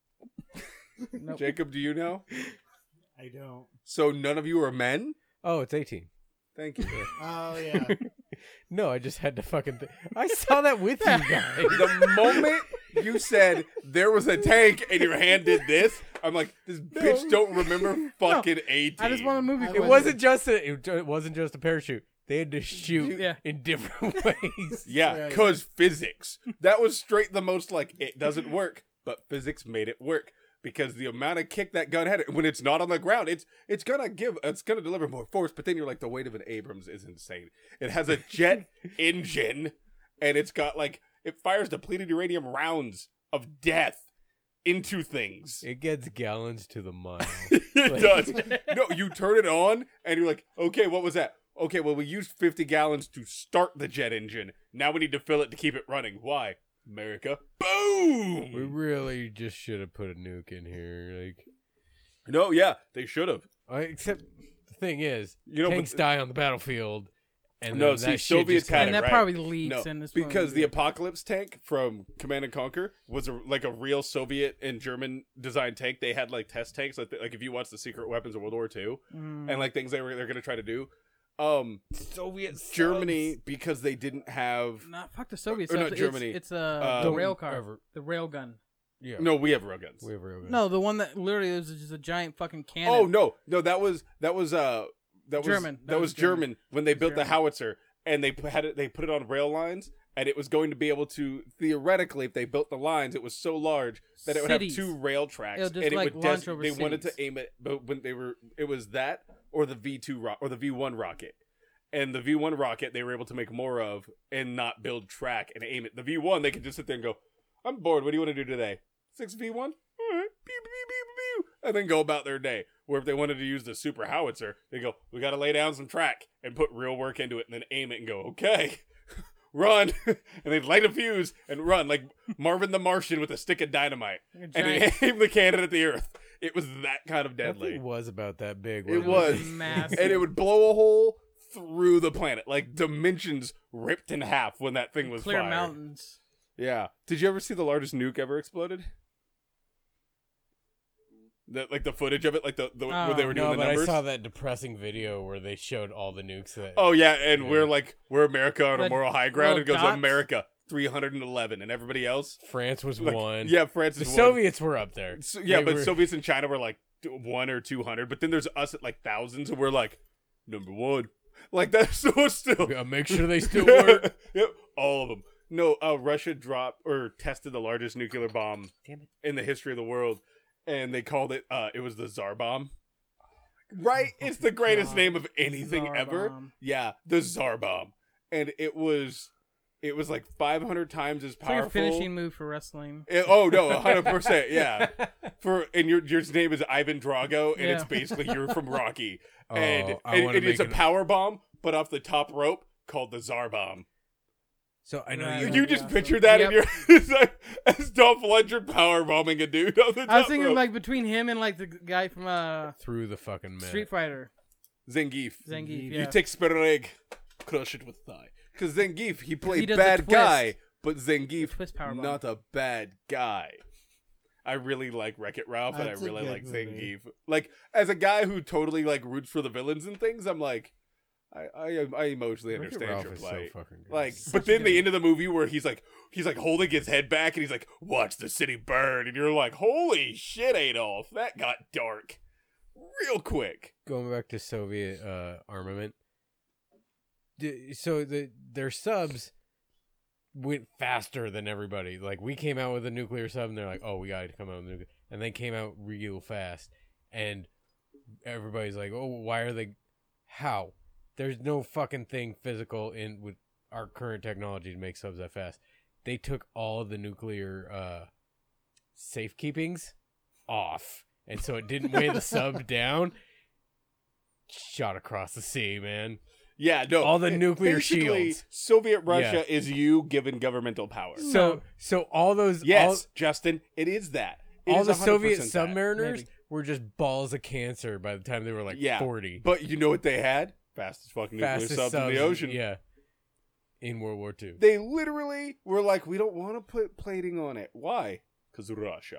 D: Nope.
C: Jacob, do you know?
E: I don't.
C: So none of you are men.
A: Oh, it's eighteen.
C: Thank you.
E: Oh yeah.
A: No, I just had to fucking. Th- I saw that with you guys.
C: The moment you said there was a tank and your hand did this, I'm like, this bitch don't remember fucking eighteen.
D: I just want a movie
E: I
D: quiz.
A: It wasn't just a. It it wasn't just a parachute. They had to shoot
D: Yeah.
A: in different ways.
C: Yeah,
E: Right.
C: because physics. That was straight the most like, it doesn't work, but physics made it work. Because the amount of kick that gun had, when it's not on the ground, it's it's gonna give, it's gonna deliver more force. But then you're like, the weight of an Abrams is insane. It has a jet engine, and it's got like, it fires depleted uranium rounds of death into things.
A: It gets gallons to the mile.
C: It does. No, you turn it on, and you're like, okay, what was that? Okay, well, we used fifty gallons to start the jet engine. Now we need to fill it to keep it running. Why? America. Boom!
A: We really just should have put a nuke in here. Like,
C: No, yeah, they should have.
A: I, except the thing is,
C: You know, but-
A: tanks die on the battlefield, and
C: No,
A: then
C: see,
A: that shit
C: Soviets
A: just
C: had
A: kinda-
D: and
C: it
D: that
C: right.
D: probably leaks
C: No,
D: in this
C: because
D: movie.
C: the Apocalypse tank from Command and Conquer was a, like a real Soviet and German designed tank. They had like test tanks, like, like if you watch the Secret Weapons of World War Two
D: Mm.
C: and like things they were they're gonna try to do. Um,
A: Soviet
C: Germany, because they didn't have.
D: Not fuck the Soviets.
C: Or not
D: It's-
C: Germany.
D: It's, it's uh, the
C: Um,
D: rail car,
A: ever-
D: the rail gun.
A: Yeah.
C: No, we have railguns.
A: We have railguns.
D: No, the one that literally is just a giant fucking cannon.
C: Oh no, no, that was that was uh that was
D: German.
C: That,
D: That
C: was
D: was
C: German,
D: German.
C: when they built
D: German.
C: the howitzer and they put, had it. They put it on rail lines, and it was going to be able to theoretically, if they built the lines, it was so large that it would
D: Cities.
C: have two rail tracks,
D: It'll just,
C: and it
D: like,
C: would.
D: launch
C: Des-
D: over
C: they wanted to
D: cities.
C: aim it, but when they were, it was that or the V two ro- or the V one rocket. And the V one rocket they were able to make more of and not build track and aim it. The V one they could just sit there and go, "I'm bored. What do you want to do today? Six V one? All right, pew, pew, pew, pew, pew," and then go about their day. Where if they wanted to use the super howitzer, they go, "We got to lay down some track and put real work into it, and then aim it and go, okay, run," and they'd light a fuse and run like Marvin the Martian with a stick of dynamite
D: Like a
C: and
D: giant-
C: aim the cannon at the earth. It was that kind of
A: That
C: deadly.
A: thing was about that big.
C: It
A: wasn't
C: was.
D: massive.
C: And it would blow a hole through the planet, like dimensions ripped in half when that thing was
D: clear
C: fired.
D: mountains.
C: Yeah. Did you ever see the largest nuke ever exploded? The, like the footage of it, like the, the where they
D: Oh,
C: were doing
A: No,
C: the
A: but
C: numbers.
A: I saw that depressing video where they showed all the nukes. That,
C: Oh yeah, and
A: Yeah.
C: we're like we're America on a
D: The
C: moral high ground. It
D: little
C: goes
D: dots.
C: America three hundred eleven, and everybody else.
A: France was
C: Like,
A: one.
C: Yeah, France
A: the
C: is one.
A: Soviets were up there.
C: So, yeah,
A: They
C: but
A: were-
C: Soviets and China were like one or two hundred. But then there's us at like thousands, and we're like number one. Like that's so still.
A: Yeah, make sure they still work.
C: Yep, all of them. No, uh, Russia dropped or tested the largest nuclear bomb
A: Damn it.
C: in the history of the world, and they called it. Uh, it was the Tsar bomb. Right, it's the greatest
D: God.
C: name of anything
D: Tsar
C: ever.
D: bomb.
C: Yeah, the Tsar bomb, and it was, it was like five hundred times as
D: It's like a
C: powerful.
D: finishing move for wrestling.
C: It- oh no, one hundred percent. Yeah, for and your your name is Ivan Drago, and it's
D: Yeah.
C: basically you're from Rocky,
A: Oh,
C: and,
A: I
C: and,
A: wanna
C: and it's a
A: make an-
C: power bomb, but off the top rope called the Tsar bomb.
A: So I know
D: Right.
A: you.
C: You,
D: Yeah,
C: just
D: yeah,
C: picture
D: so-
C: that
D: Yep.
C: in your it's like, as Dolph Lundgren power bombing a dude on the top
D: I was thinking
C: rope.
D: like between him and like the guy from uh
A: through the fucking mat.
D: Street Fighter,
C: Zangief.
D: Zangief.
C: You
D: Yeah.
C: take spare leg, crush it with thigh. Because Zangief, he played
D: does the
C: bad
D: twist.
C: guy, but Zangief,
D: twist power bomb.
C: not a bad guy. I really like Wreck-It Ralph, and I
E: That's a
C: really
E: good
C: like
E: movie.
C: Zangief. Like, as a guy who totally like roots for the villains and things, I'm like, I I, I emotionally
A: Wreck-It
C: understand
A: Ralph
C: your
A: is so
C: plight.
A: fucking good.
C: Like,
D: Such
C: but
D: a
C: then
D: good
C: the
D: one.
C: end of the movie where he's like, he's like holding his head back, and he's like, "Watch the city burn," and you're like, "Holy shit, Adolf, that got dark real quick."
A: Going back to Soviet uh, armament. D- So the their subs went faster than everybody. Like we came out with a nuclear sub, and they're like, "Oh, we got to come out with a nuclear," and they came out real fast, and everybody's like, "Oh, why are they? How? There's no fucking thing physical in with our current technology to make subs that fast." They took all of the nuclear uh, safekeepings off, and so it didn't weigh the sub down. Shot across the sea, man.
C: Yeah, no.
A: All the
C: it-
A: nuclear
C: basically,
A: shields.
C: Soviet Russia
A: Yeah.
C: is you given governmental power.
A: So, so all those,
C: Yes, Justin, it is that. It
A: all, all
C: is
A: the
C: one hundred
A: Soviet
C: percent that.
A: submariners
D: Maybe.
A: were just balls of cancer by the time they were like
C: Yeah,
A: forty.
C: But you know what they had? Fastest fucking nuclear
A: Fastest
C: subs, in the ocean.
A: yeah, in World War Two.
C: They literally were like, we don't want to put plating on it. Why? Because Russia.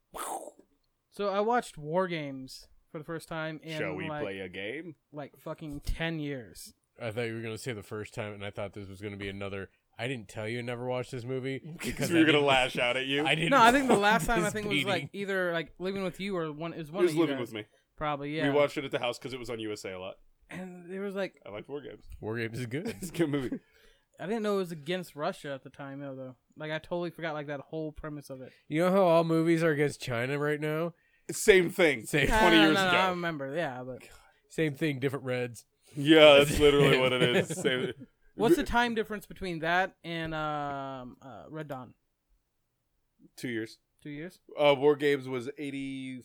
D: So I watched War Games for the first time in
C: Shall we
D: like,
C: play a game?
D: like fucking ten years.
A: I thought you were gonna say the first time, and I thought this was gonna be another. I didn't tell you I never watched this movie
C: Because
A: I
C: we were gonna
A: didn't-
C: lash out at you.
A: I didn't.
D: No, I think the
A: want
D: last time I
A: this
D: think was like
A: beating.
D: either like Living with You or one. It was
C: He
D: one
C: was
D: of you
C: living
D: guys.
C: with me.
D: Probably, yeah.
C: We watched it at the house because it was on U S A a lot.
D: and there was like
C: I liked War Games.
A: War Games is good.
C: It's a good movie.
D: I didn't know it was against Russia at the time though. Though, like I totally forgot like that whole premise of it.
A: You know how all movies are against China right now?
C: Same thing.
A: Same-
D: No,
C: twenty
D: no,
C: years
D: no, no,
C: ago.
D: I remember, yeah, but
A: Same thing, different reds.
C: Yeah, that's literally what it is. Same.
D: what's the time difference between that and um, uh, Red Dawn?
C: Two years.
D: Two years.
C: Uh, War Games was eighty-four,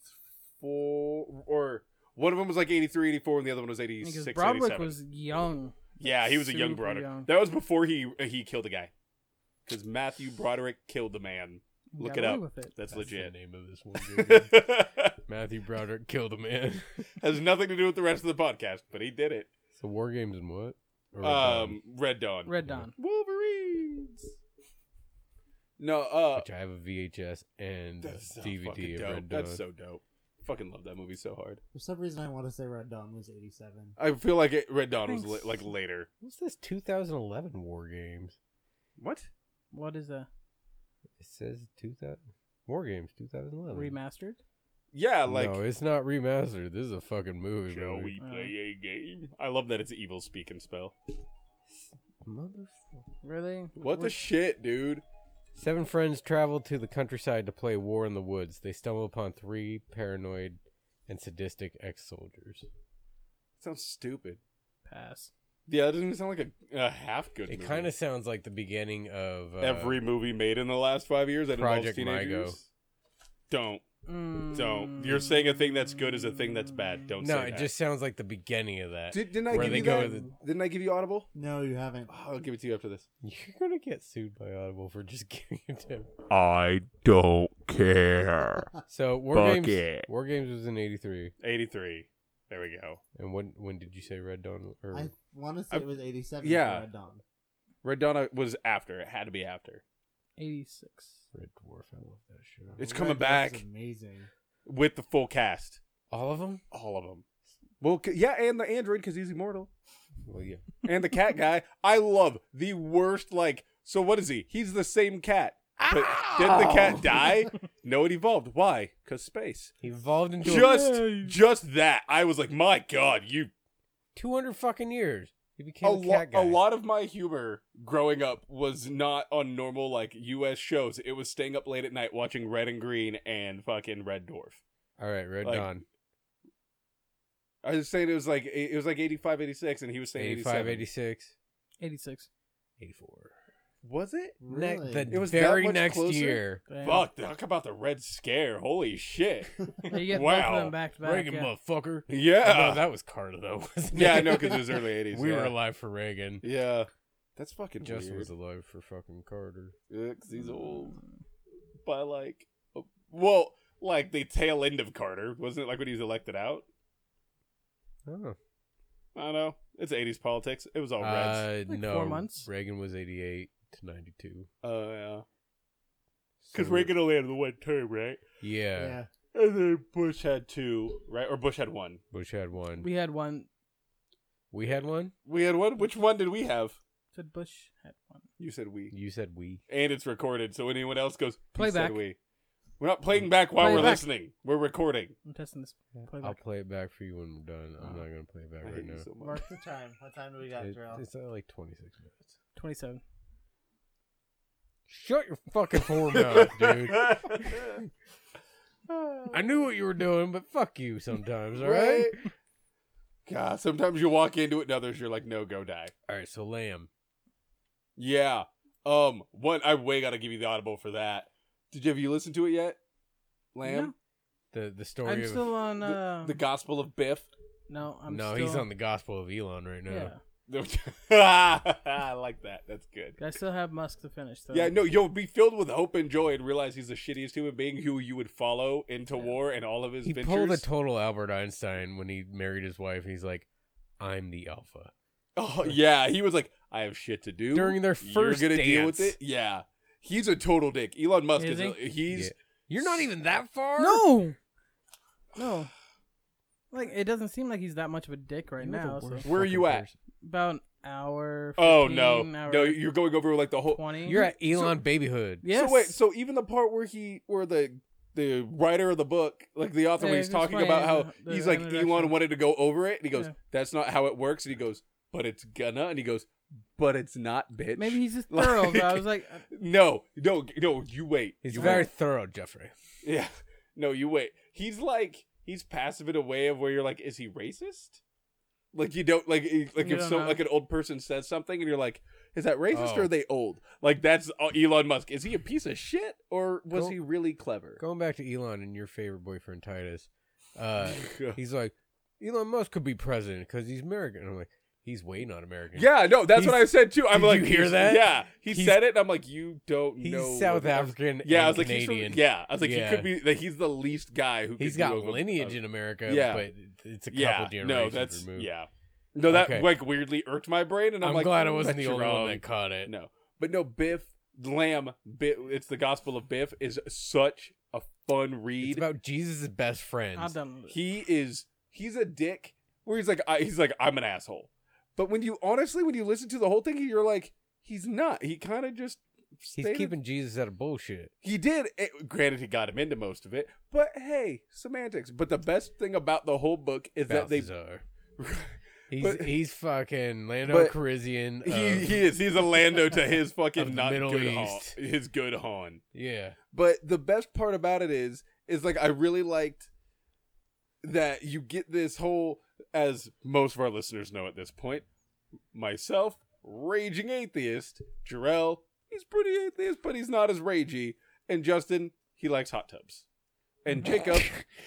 C: or one of them was like eighty-three, eighty-four, and the other one was eighty-six,
D: Because Broderick
C: eighty-seven.
D: was young.
C: Yeah, he was a young
D: super
C: Broderick.
D: young.
C: That was before he uh, he killed a guy. Because Matthew Broderick killed the man. Look
D: Got
C: it
D: away
C: up.
D: With it.
C: That's,
A: That's
C: legit.
A: the name of this one. Matthew Broderick killed a man.
C: Has nothing to do with the rest of the podcast, but he did it.
A: So War Games and what? Or Red
C: Um, Red Dawn.
D: Red Dawn.
C: Wolverines. No, uh,
A: Which I have a V H S and
C: that's so
A: D V D
C: fucking
A: of
C: dope.
A: Red Dawn.
C: That's so dope. fucking love that movie so hard.
E: For some reason, I want to say Red Dawn was eighty-seven.
C: I feel like it, Red Dawn was
D: Thanks.
C: li- like later.
A: What's this two thousand eleven War Games?
C: What?
D: What is that?
A: It says two thousand War Games two thousand eleven.
D: Remastered?
C: Yeah, like.
A: no, it's not remastered. This is a fucking movie.
C: Shall
A: movie.
C: we play a game? I love that it's evil speak and spell.
A: Motherfucker.
D: Really?
C: What the shit, dude?
A: Seven friends travel to the countryside to play War in the Woods. They stumble upon three paranoid and sadistic ex-soldiers.
C: Sounds stupid.
D: Pass.
C: Yeah, that doesn't even sound like a, a half good
A: It
C: movie.
A: kind of sounds like the beginning of uh,
C: Every movie made in the last five years that
A: Project
C: involves teenagers. Don't.
D: Mm.
C: Don't. You're saying a thing that's good is a thing that's bad. Don't
A: No,
C: say
A: it
C: that.
A: just sounds like the beginning of that.
C: Did, didn't I
A: where
C: give
A: they
C: you
A: go
C: that?
A: to the-
C: Didn't I give you Audible?
E: No, you haven't.
C: I'll give it to you after this.
A: You're gonna get sued by Audible for just giving it to him.
C: I don't care.
A: So War
C: Fuck
A: Games,
C: it.
A: War Games was in eighty-three.
C: eighty-three. There we go.
A: And when when did you say Red Dawn? Or
E: I want to say
C: I-
E: it was eighty-seven
C: yeah.
E: for Red Dawn.
C: Red Dawn was after. It had to be after.
D: eighty-six.
A: Red Dwarf? I love that show.
C: It's
E: Red
C: coming
E: Dawn's
C: back
E: amazing.
C: with the full cast.
A: All of them?
C: All of them. Well, c- yeah, and the android because he's immortal.
A: Well, yeah.
C: And the cat guy. I love the worst, like, so what is he? He's the same cat. But did the cat die? No, it evolved. Why? Because space.
A: He evolved into a
C: Just, just that. I was like, my God, you.
A: two hundred fucking years. He
C: A,
A: became a,
C: lo-
A: cat guy.
C: a lot of my humor growing up was not on normal, like, U S shows. It was staying up late at night watching Red and Green and fucking Red Dwarf.
A: All right, Red
C: Like,
A: Dawn.
C: I was saying it was like it was like eighty-five, eighty-six, and he was saying
A: eighty-five,
C: eighty-seven.
A: eighty-six,
D: eighty-six.
A: eighty-four.
C: Was it?
A: Ne-
E: Really?
A: the
C: It was that
A: very
C: much
A: next
C: closer?
A: year.
D: Damn.
C: Fuck, talk about the Red Scare. Holy shit.
D: Yeah, you get both
C: Wow.
D: of them back to back.
A: Reagan,
D: yeah.
A: motherfucker.
C: Yeah.
A: No, that was Carter, though. Wasn't
C: yeah, I
A: it?
C: know, because it was early eighties.
A: We
C: yeah.
A: were alive for Reagan.
C: Yeah. That's fucking
A: Justin
C: weird.
A: was alive for fucking Carter.
C: Yeah, 'cause he's old. By like, oh, well, like the tail end of Carter. Wasn't it like when he was elected out?
A: Oh.
C: I don't know. It's eighties politics. It was all reds.
A: Uh,
D: Like
A: no,
D: four months.
A: Reagan was eighty-eight to ninety-two.
C: Oh, yeah. Because
A: So-
C: Reagan only had the one term, right?
A: Yeah,
E: Yeah.
C: And then Bush had two, right? Or Bush had one.
A: Bush had one.
D: We had one.
A: We had one?
C: We had one? Which one did we have?
D: Said Bush had one.
C: You said we.
A: You said we.
C: And it's recorded, so anyone else goes, he
D: Playback.
C: said we. We're not playing back while
D: Play
C: we're
D: back.
C: listening. We're recording.
D: I'm testing this.
A: I'll
D: Playback.
A: play it back for you when we're done. I'm not going to play it back
C: I
A: right
C: hate you
A: now.
C: so much.
E: Mark the time. What time do we got,
A: It-
E: Darrell?
A: it's uh, like twenty-six minutes.
D: twenty-seven.
A: Shut your fucking whore mouth, dude. I knew what you were doing, but fuck you sometimes, all right?
C: Right? God, sometimes you walk into it and others you're like, no, go die.
A: All right, so Lamb.
C: Yeah. Um, one, I way gotta give you the audible for that. Did you, have you listened to it yet? Lamb?
A: The the story
D: I'm
A: of...
D: still on.
C: The,
D: Uh,
C: the Gospel of Biff?
D: no, I'm
A: no,
D: still,
A: he's on the Gospel of Elon right now.
D: Yeah.
C: I like that. That's good.
D: I still have Musk to finish. So.
C: Yeah, no, you'll be filled with hope and joy and realize he's the shittiest human being who you would follow into war and all of his
A: He
C: ventures.
A: pulled a total Albert Einstein when he married his wife. He's like, I'm the alpha.
C: Oh yeah, he was like, I have shit to do
A: During their first
C: You're gonna deal with
A: dance.
C: it. Yeah, he's a total dick. Elon Musk
D: Is
C: is.
D: he?
C: A, he's
A: Yeah. You're not even that far?
D: No. No. Like it doesn't seem like he's that much of a dick right
A: You're the
D: now. So.
A: worst
C: Where are you
A: fucking
C: at?
A: person.
D: About an hour.
C: Oh
D: fifteen,
C: no,
D: hour
C: no, you're going over like the whole.
D: twenty.
A: You're at Elon babyhood.
D: Yes.
C: So wait, so even the part where he, where the the writer of the book, like the author,
D: Yeah,
C: when he's
D: he's
C: talking
D: explaining
C: about how
D: the- the
C: he's like
D: introduction.
C: Elon wanted to go over it, and he goes,
D: Yeah.
C: "That's not how it works," and he goes, "But it's gonna," and he goes, "But it's not, bitch."
D: Maybe he's just
C: Like-
D: thorough. so I was like, uh,
C: No, no, no. You wait.
A: He's
C: you
A: very
C: wait.
A: thorough, Jeffrey.
C: Yeah. No, you wait. He's like he's passive in a way of where you're like, is he racist? Like you don't like like
D: You
C: if
D: don't
C: so
D: know.
C: like an old person says something and you're like, is that racist
A: Oh.
C: or are they old? Like that's uh, Elon Musk. Is he a piece of shit or was
A: Go-
C: he really clever?
A: Going back to Elon and your favorite boyfriend, Titus. Uh, he's like, Elon Musk could be president because he's American. And I'm like, he's waiting on American.
C: Yeah, no, that's
A: He's-
C: what I said too. I'm
A: Did
C: like,
A: you hear
C: he's-
A: that?
C: Yeah, he
A: He's-
C: said it. And I'm like, you don't
A: He's
C: know.
A: South
C: what-
A: African
C: Yeah,
A: and
C: I was like,
A: Canadian.
C: he's from, yeah, I was like,
A: Yeah.
C: he could be. Like, he's the least guy who.
A: He's
C: could
A: got
C: do a-
A: lineage
C: a-
A: in America,
C: yeah.
A: but it's a couple
C: Yeah,
A: generations
C: no, that's
A: removed.
C: yeah. No, that
A: Okay.
C: like weirdly irked my brain, and I'm,
A: I'm
C: like,
A: glad I wasn't
C: "Bet
A: the
C: you're
A: only one
C: wrong."
A: that caught it.
C: No, but no, Biff Lamb. Biff, it's the Gospel of Biff is such a fun read.
A: It's about Jesus' best friends.
D: I'm done with it.
C: He is he's a dick where he's like I, he's like I'm an asshole. But when you honestly when you listen to the whole thing, you're like he's not. He kind of just
A: He's
C: stated-
A: keeping Jesus out of bullshit.
C: He did. It, granted, he got him into most of it, but hey, semantics. But the best thing about the whole book is that they.
A: Balthazar. He's
C: But-
A: he's fucking Lando
C: but
A: Calrissian.
C: He,
A: of-
C: he is. He's a Lando to his
A: of
C: fucking
A: the
C: not
A: Middle
C: good Han.
A: East.
C: His good Han.
A: Yeah.
C: But the best part about it is, is like I really liked that you get this whole, as most of our listeners know at this point, myself, raging atheist, Jarrell, he's pretty atheist, but he's not as ragey, and Justin, he likes hot tubs, and Jacob,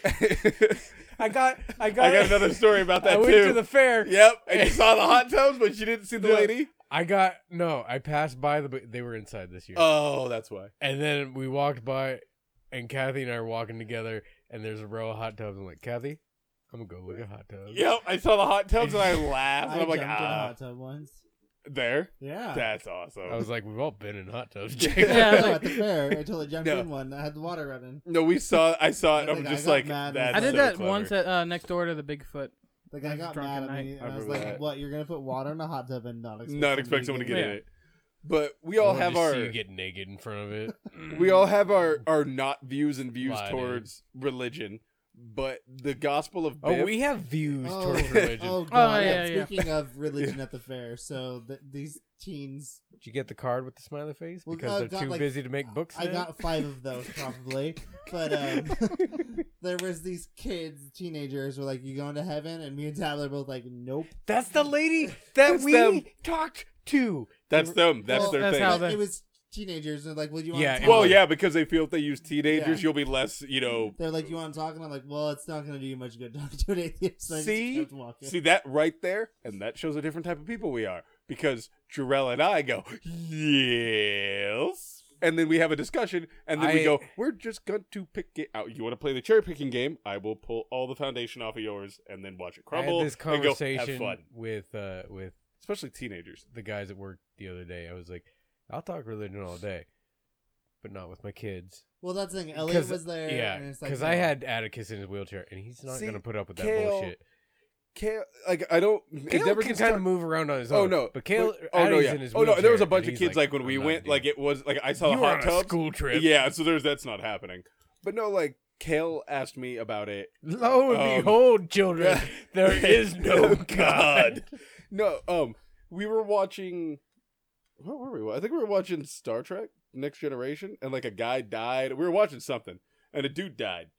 A: I got I
C: I got another story about that
A: I went
C: too.
A: to the fair.
C: Yep, and you saw the hot tubs, but you didn't see the
A: Yeah.
C: lady.
A: I got no. I passed by the. They were inside this year.
C: Oh, that's why.
A: And then we walked by, and Kathy and I were walking together, and there's a row of hot tubs. I'm like, Kathy, I'm gonna go look at hot tubs.
C: Yep, I saw the hot tubs and I laughed.
E: I
C: And I'm like,
E: jumped in a
C: ah,
E: hot tub once.
C: there.
E: Yeah.
C: That's awesome.
A: I was like, we've all been in hot tubs.
C: Yeah.
A: Jacob.
D: Yeah, I was
E: no,
D: like-
E: at the fair, I totally jumped
C: No.
E: in one. I had the water running.
C: No, we saw. I saw it.
E: I
C: I'm
E: think I
C: just
E: got
C: like,
E: mad
C: that's
E: when
D: I did
C: so
D: that
C: clever.
D: once at uh, next door to the Bigfoot.
E: The guy
D: I was
E: got
D: drunk
E: mad
D: at
E: at me,
D: night.
E: and
C: I
E: I was
C: remember
E: like,
C: that.
E: "What? You're gonna put water in a hot tub and not expect
C: Not expect someone to get
D: it.
C: in it. But we
A: I
C: all
A: wanted
C: have
A: to
C: our
A: see you get naked in front of it.
C: we all have our our not views and views
A: Lied
C: towards religion. But the Gospel of
A: Oh,
C: Biff,
A: we have views
E: Oh,
A: towards religion.
E: oh god!
D: yeah, yeah.
E: Speaking of religion at the fair, so th- these teens,
A: Did you get the card with the smiley face?
E: Well,
A: Because
E: I
A: they're
E: got,
A: too
E: like,
A: busy to make books.
E: I
A: now?
E: got five of those probably, but um, there was these kids, teenagers, were like, "You going to heaven?" And me and Tyler were both like, "Nope."
A: That's the lady that
C: That's
A: we
C: them.
A: talked to.
C: that's them. That's
E: Well,
C: their
D: that's
C: thing.
D: how
E: But
D: they-
E: it was teenagers, and like, "Well, you want
A: Yeah,
E: to
A: it
E: talk?"
C: well,
A: was-
C: yeah, because they feel if they use teenagers,
E: Yeah.
C: you'll be less, you know.
E: They're like, "You want to talk?" And I'm like, "Well, it's not going to do you much good talking to an atheist." So I just
C: See,
E: kept walking.
C: see that right there, and that shows a different type of people we are. Because Jarrell and I go, yes, and then we have a discussion, and then we
A: I-
C: go, we're just going to pick it out. You want to play the cherry picking game? I will pull all the foundation off of yours, and then watch it crumble.
A: I had this
C: and go, have
A: conversation
C: fun.
A: with uh, with
C: Especially teenagers.
A: the guys at work the other day. I was like, I'll talk religion all day, but not with my kids.
E: Well, that's the thing. Elliot
A: 'Cause-
E: was there.
A: Yeah,
E: and it's like,
A: because
E: no.
A: I had Atticus in his wheelchair, and he's not
C: See,
A: going to put up with that
C: Kale-
A: bullshit.
C: Kale, like I don't. it
A: Kale
C: never
A: can
C: gets
A: kind
C: tar-
A: of move around on his
C: Oh
A: own.
C: no!
A: but Kale,
C: But- oh no!
A: Addie's
C: Yeah.
A: in his
C: Oh no! There was a
A: wheelchair,
C: bunch
A: and
C: of
A: he's
C: kids like, when
A: "I'm
C: we
A: not
C: went.
A: doing
C: Like it was like I saw
A: You
C: the
A: were
C: hot
A: on a
C: tubs.
A: school trip.
C: Yeah, so there's that's not happening. But no, like Kale asked me about it.
A: Lo and
C: Um,
A: behold, children, there is no God.
C: No, um, we were watching. What were we? I think we were watching Star Trek: Next Generation, and like a guy died. We were watching something, and a dude died,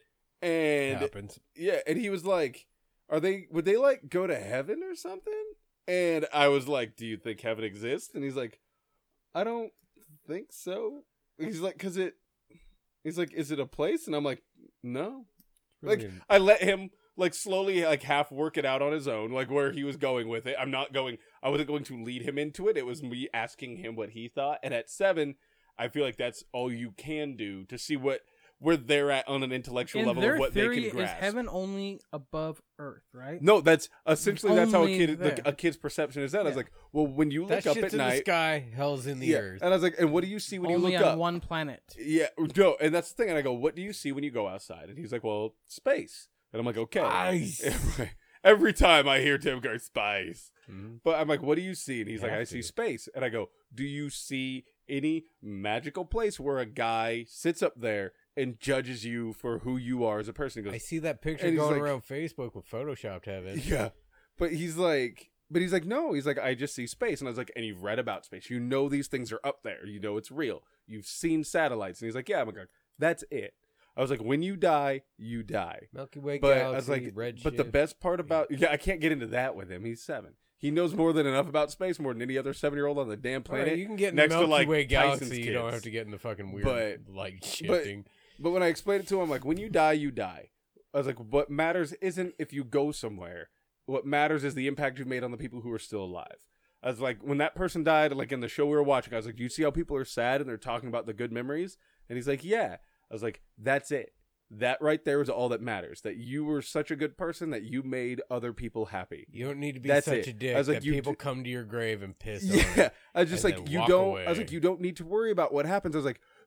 C: and
A: happens.
C: yeah, and he was like, "Are they? Would they like go to heaven or something?" And I was like, "Do you think heaven exists?" And he's like, "I don't think so." He's like, "Cause it." He's like, "Is it a place?" And I'm like, "No." Like
A: Really-
C: I let him like slowly like half work it out on his own, like where he was going with it. I'm not going. I wasn't going to lead him into it. It was me asking him what he thought. And at seven, I feel like that's all you can do to see what where they're at on an intellectual
D: In
C: level
D: their
C: of what they
D: theory,
C: can
D: is
C: grasp.
D: heaven only above Earth, right?
C: No, that's essentially that's how a
D: Only
C: kid like,
D: there.
C: a kid's perception is that. I was
D: Yeah.
C: like, well, when you look
A: that
C: up
A: shit's
C: at
A: in the
C: night,
A: sky, hell's in the
C: yeah,
A: earth.
C: and I was like, and what do you see when
D: only
C: you look
D: on
C: up?
D: one planet.
C: Yeah, no, and that's the thing. And I go, what do you see when you go outside? And he's like, well, space. And I'm like, okay.
A: Space.
C: Every time I hear Tim go, space.
A: Mhm.
C: But I'm like, what do you see? And he's
A: You
C: like, I
A: have
C: see
A: to.
C: space. And I go, do you see any magical place where a guy sits up there and judges you for who you are as a person? He
A: I
C: goes,
A: see that picture
C: and he's
A: going
C: like-
A: around Facebook with Photoshopped heaven.
C: yeah. But he's like, but he's like, no. He's like, I just see space. And I was like, and you've read about space. You know these things are up there. You know it's real. You've seen satellites. And he's like, yeah. I'm like, that's it. I was like, when you die, you die.
A: Milky Way
C: But
A: galaxy,
C: I was like,
A: red
C: but the
A: shift.
C: best part about yeah, I can't get into that with him. He's seven. He knows more than enough about space, more than any other seven year old on the damn
A: All right,
C: planet.
A: you can get in
C: next
A: the Milky
C: to like
A: Way
C: Tyson's
A: galaxy. You don't
C: kids.
A: have to get in the fucking weird
C: But-
A: light shifting.
C: But when I explained it to him, like when you die, you die. I was like, what matters isn't if you go somewhere. What matters is the impact you've made on the people who are still alive. I was like, when that person died, like in the show we were watching, I was like, do you see how people are sad and they're talking about the good memories? And he's like, yeah. I was like, that's it. That right there is all that matters. That you were such a good person that you made other people happy.
A: You don't need to be
C: That's
A: such
C: it.
A: a dick
C: I was like,
A: that
C: you
A: people
C: d-
A: come to your grave and piss on
C: Yeah,
A: you.
C: I was just
A: and
C: like,
A: then
C: you
A: walk
C: don't.
A: away.
C: I was like, you don't need to worry about what happens. I was like,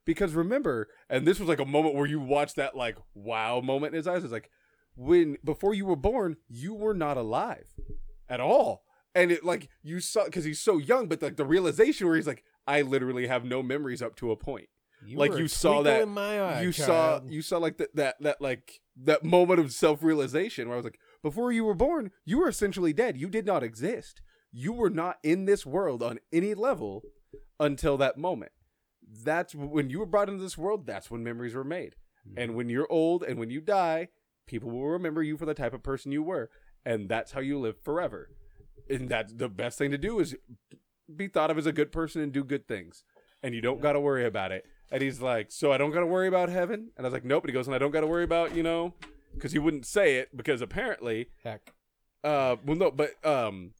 C: because remember, and this was like a moment where you watched that like wow moment in his eyes. It's like when before you were born, you were not alive at all, and it like you saw because he's so young, but like the realization where he's like, I literally have no memories up to a point.
A: You
C: like
A: were
C: you
A: a
C: saw
A: twinkle
C: that
A: in my eye,
C: you
A: child.
C: saw you saw like that that that like that moment of self-realization where I was like, before you were born, you were essentially dead. You did not exist. You were not in this world on any level until that moment. That's when you were brought into this world. That's when memories were made. Mm-hmm. And when you're old and when you die, people will remember you for the type of person you were, and that's how you live forever. And that's the best thing to do is be thought of as a good person and do good things, and you don't yeah. got to worry about it. And he's like, so I don't got to worry about heaven? And I was like, nope. And he goes, and I don't got to worry about, you know, because he wouldn't say it because apparently,
A: heck,
C: uh, well, no, but um,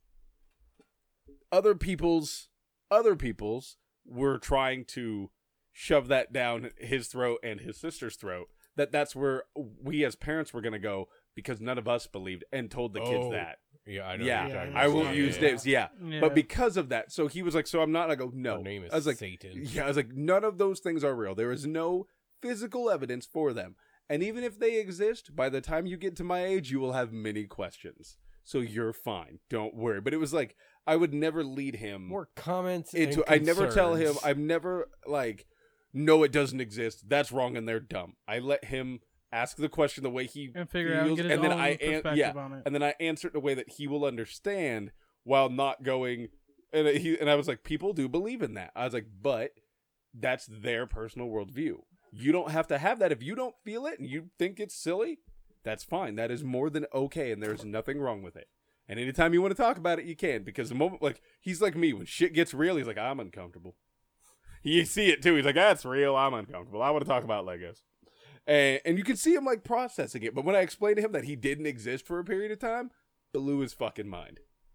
C: other people's, other people's were trying to shove that down his throat and his sister's throat. That that's where we as parents were going to go because none of us believed and told the kids
A: oh.
C: that.
A: Yeah, I know.
C: Yeah,
A: yeah
C: I won't
A: yeah,
C: use
A: yeah.
C: names. Yeah.
D: Yeah.
C: But because of that, so he was like, "So I'm not." I go, "No."
A: Her name is
C: I was like,
A: Satan.
C: "Yeah." I was like, "None of those things are real. There is no physical evidence for them. And even if they exist, by the time you get to my age, you will have many questions. So you're fine. Don't worry." But it was like I would never lead him
A: More comments
C: into.
A: and
C: I never tell him.
A: concerns.
C: I've never like, no, it doesn't exist. That's wrong, and they're dumb. I let him ask the question the way he
D: and figure
C: feels,
D: out get his
C: and then
D: own
C: I an-
D: perspective
C: yeah,
D: on it.
C: and then I answer it in a way that he will understand while not going. And he and I was like, people do believe in that. I was like, but that's their personal worldview. You don't have to have that. If you don't feel it and you think it's silly, that's fine. That is more than okay, and there's nothing wrong with it. And anytime you want to talk about it, you can, because the moment, like, he's like me, when shit gets real, he's like, I'm uncomfortable. You see it too. He's like, that's real. I'm uncomfortable. I want to talk about Legos. And, and you can see him like processing it. But when I explained to him that he didn't exist for a period of time, blew his fucking mind.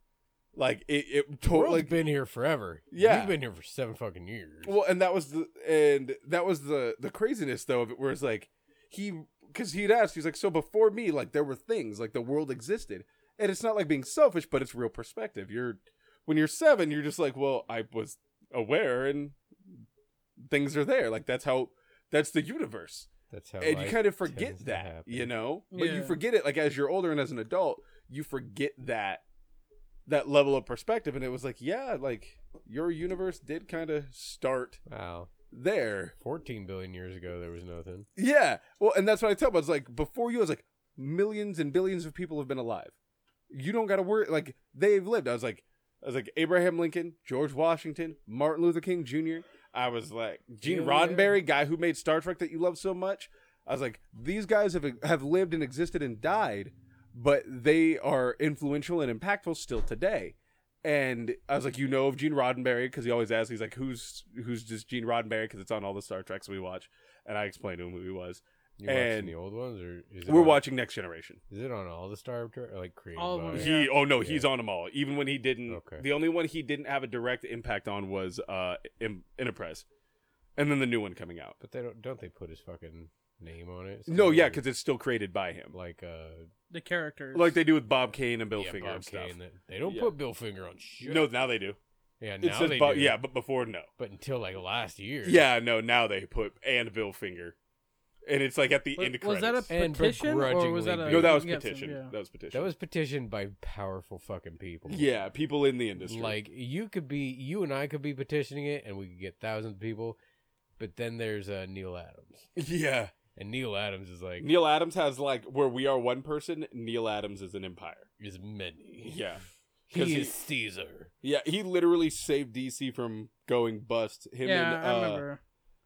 C: Like it, it
A: The world's
C: totally
A: been here forever.
C: Yeah.
A: You've been here for seven fucking years.
C: Well, and that was the and that was the the craziness though of it, where it's like he because he'd asked, he's like, so before me, like there were things, like the world existed, and it's not like being selfish, but it's real perspective. You're when you're seven, you're just like, well, I was aware and things are there. Like that's how that's the universe.
A: That's how.
C: And you
A: life
C: kind of forget
A: tends to
C: that,
A: happen.
C: you know? But you
D: Yeah.
C: forget it, like, as you're older and as an adult, you forget that that level of perspective. And it was like, yeah, like, your universe did kind of start
A: Wow.
C: there.
A: Fourteen billion years ago, there was nothing.
C: Yeah. Well, and that's what I tell them. I was like, before you, I was like, millions and billions of people have been alive. You don't got to worry. Like, they've lived. I was like, I was like, Abraham Lincoln, George Washington, Martin Luther King Junior I was like, Gene
A: Yeah.
C: Roddenberry, guy who made Star Trek that you love so much. I was like, these guys have have lived and existed and died, but they are influential and impactful still today. And I was like, you know of Gene Roddenberry, because he always asks, he's like, who's who's just Gene Roddenberry? Because it's on all the Star Treks we watch. And I explained to him who he was.
A: You watching
C: And
A: the old ones, or is it
C: We're
A: on,
C: watching Next Generation.
A: Is it on all the Star Trek, or like created
D: All of
A: by?
D: them,
C: He, oh no,
A: Yeah.
C: he's on them all. Even when he didn't,
A: Okay.
C: the only one he didn't have a direct impact on was uh, Im- Enterprise, and then the new one coming out.
A: But they don't. Don't they put his fucking name on it?
C: No,
A: still,
C: yeah,
A: or-
C: because it's still created by him,
A: like uh,
D: The characters.
C: like they do with Bob Kane and Bill
A: yeah,
C: Finger
A: Bob
C: and stuff.
A: Kane, that- They don't
C: Yeah.
A: put Bill Finger on shit.
C: No, now they do.
A: yeah,
C: It
A: now
C: says
A: they
C: Bob,
A: do.
C: yeah, but before no.
A: But until like last year.
C: Yeah, no, now they put and Bill Finger, and it's like at the
D: was,
C: end of
D: was
C: credits.
D: that a
A: And
D: petition or was that a?
A: begrudgingly
C: no, that was
D: you got some-
C: petition.
D: yeah.
C: That was petition.
A: That was petitioned by powerful fucking people.
C: yeah, people in the industry.
A: Like you could be, you and I could be petitioning it, and we could get thousands of people. But then there's uh, Neil Adams,
C: yeah,
A: and Neil Adams is like
C: Neil Adams has like where we are one person. Neil Adams is an empire.
A: is many.
C: Yeah. 'Cause
A: he
C: he-
A: is Caesar.
C: Yeah, he literally saved D C from going bust. Him
D: Yeah,
C: and
D: I
C: uh,
D: remember.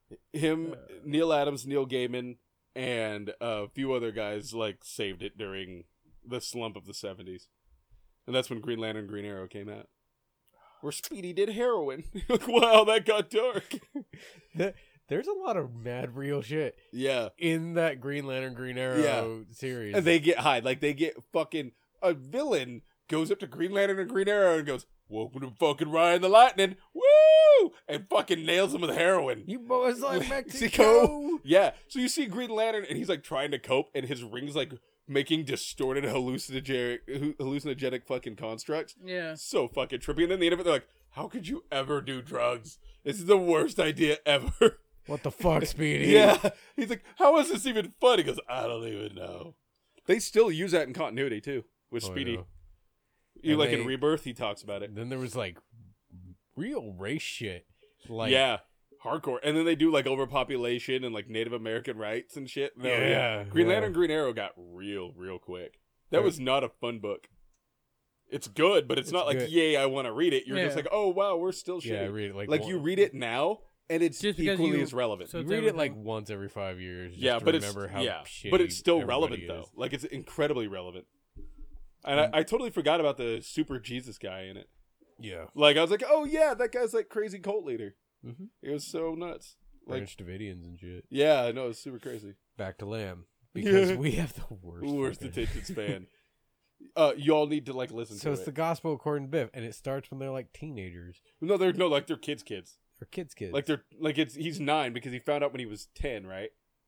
C: him, Neil Adams, Neil Gaiman, and a few other guys like saved it during the slump of the seventies, and that's when Green Lantern, Green Arrow came out. Where Speedy did heroin. Like, wow, that got dark.
A: The- There's a lot of mad real shit
C: Yeah,
A: in that Green Lantern, Green Arrow
C: Yeah.
A: series.
C: and they get high. Like they get fucking a villain goes up to Green Lantern and Green Arrow and goes, "Welcome to fucking Ryan the Lightning, woo!" and fucking nails him with heroin.
A: you boys like
C: Mexico.
A: Mexico?
C: Yeah. So you see Green Lantern, and he's like trying to cope, and his ring's like making distorted hallucinogenic, hallucinogenic fucking constructs.
D: Yeah.
C: So fucking trippy. And then the end of it, they're like, "How could you ever do drugs? This is the worst idea ever."
A: What the fuck, Speedy?
C: Yeah. He's like, how is this even fun? He goes, I don't even know. They still use that in continuity, too, with
A: Oh,
C: Speedy.
A: yeah.
C: You
A: And
C: like
A: they-
C: in Rebirth, he talks about it.
A: Then there was like real race shit. Like
C: yeah. Hardcore. And then they do like overpopulation and like Native American rights and shit. No,
A: Yeah,
C: Green
A: yeah.
C: Lantern, Green Arrow got real, real quick. That
A: Right.
C: was not a fun book. It's good, but it's,
A: It's
C: not like,
A: good.
C: yay, I want to read it. You're just
D: Yeah.
C: like, oh, wow, we're still
A: yeah,
C: shitty.
A: read it like
C: Like,
A: one-
C: you read it now, and it's
D: Just because
C: equally
D: you-
C: as relevant.
D: so
A: You
D: it's
A: read it like
D: everything.
A: once every five years. Just
C: yeah,
A: to
C: but it's
A: remember how
C: yeah,
A: shitty
C: but it's still
A: everybody
C: relevant
A: is.
C: though. Like it's incredibly relevant. And I, I totally forgot about the super Jesus guy in it.
A: Yeah,
C: Like I was like, oh yeah, that guy's like crazy cult leader.
A: mm-hmm.
C: It was so nuts. Like
A: Branch Davidians and shit.
C: yeah, I know it's super crazy.
A: Back to Lamb because
C: Yeah.
A: we have the worst.
C: Worst
A: fucking-
C: attention span. Uh, y'all need to like listen
A: So
C: to
A: it's
C: it.
A: the gospel according to Biff, and it starts when they're like teenagers
C: No, they're no like they're kids, kids.
A: or kids, kids.
C: Like they're like it's he's nine because he found out when he was ten, right?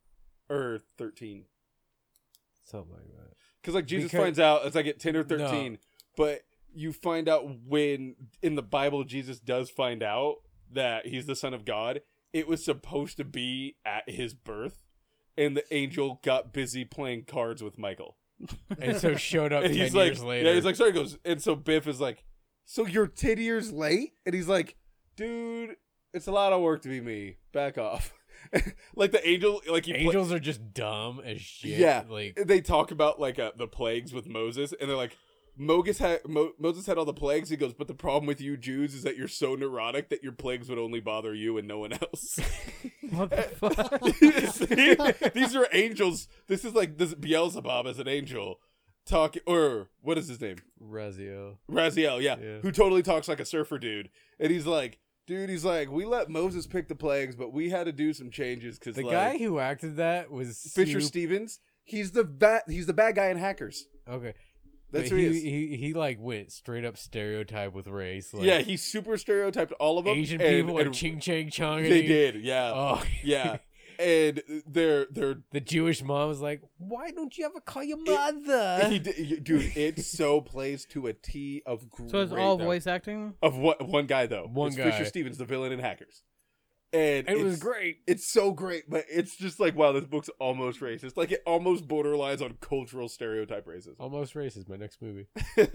C: Or thirteen.
A: something like that.
C: Because like Jesus
A: Because-
C: finds out it's like at ten or
A: No.
C: thirteen, but you find out when in the Bible Jesus does find out that he's the Son of God. It was supposed to be at his birth, and the angel got busy playing cards with Michael.
A: And so showed up
C: And
A: ten
C: he's like,
A: years later.
C: yeah, he's like, sorry, he goes, and so Biff is like, so you're ten years late, and he's like, dude, it's a lot of work to be me. Back off. Like the angel, like he play-
A: angels are just dumb as shit.
C: Yeah,
A: like
C: they talk about like uh, the plagues with Moses, and they're like, Moses had Mo- Moses had all the plagues. He goes, but the problem with you Jews is that you're so neurotic that your plagues would only bother you and no one else.
D: What the fuck?
C: See? These are angels. This is like this Beelzebub as an angel talking, or what is his name?
A: Raziel.
C: Raziel, yeah,
A: Yeah.
C: who totally talks like a surfer dude, and he's like. Dude, he's like, we let Moses pick the plagues, but we had to do some changes because
A: The
C: like,
A: guy who acted that was
C: Fisher
A: super-
C: Stevens. He's the bad. He's the bad guy in Hackers.
A: Okay,
C: That's
A: But
C: who
A: he,
C: he is.
A: he he like went straight up stereotype with race. Like,
C: Yeah, he super stereotyped all of them.
A: Asian
C: and-
A: people are
C: and
A: ching chang chong.
C: They did, yeah,
A: Oh
C: yeah. And they're they're
A: The Jewish mom was like, "Why don't you ever call your
C: It-
A: mother?"
C: he did, dude. It so plays to a T of great.
D: So it's all
C: though.
D: voice acting.
C: of what one guy though.
A: One
C: it's
A: guy.
C: Fisher Stevens, the villain in Hackers, and
A: it was
C: it's-
A: great.
C: It's so great, but it's just like wow, this book's almost racist. Like it almost borderlines on cultural stereotype racism.
A: Almost racist. My next movie.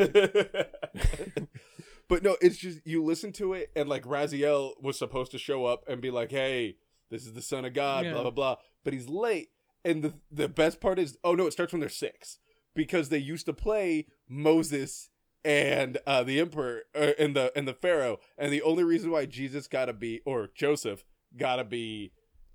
C: But no, it's just you listen to it, and like Raziel was supposed to show up and be like, "Hey, this is the Son of God,"
D: Yeah.
C: blah blah blah. But he's late, and the the best part is, oh no, it starts when they're six because they used to play Moses and uh, the Emperor uh, and the and the Pharaoh, and the only reason why Jesus gotta be or Joseph gotta be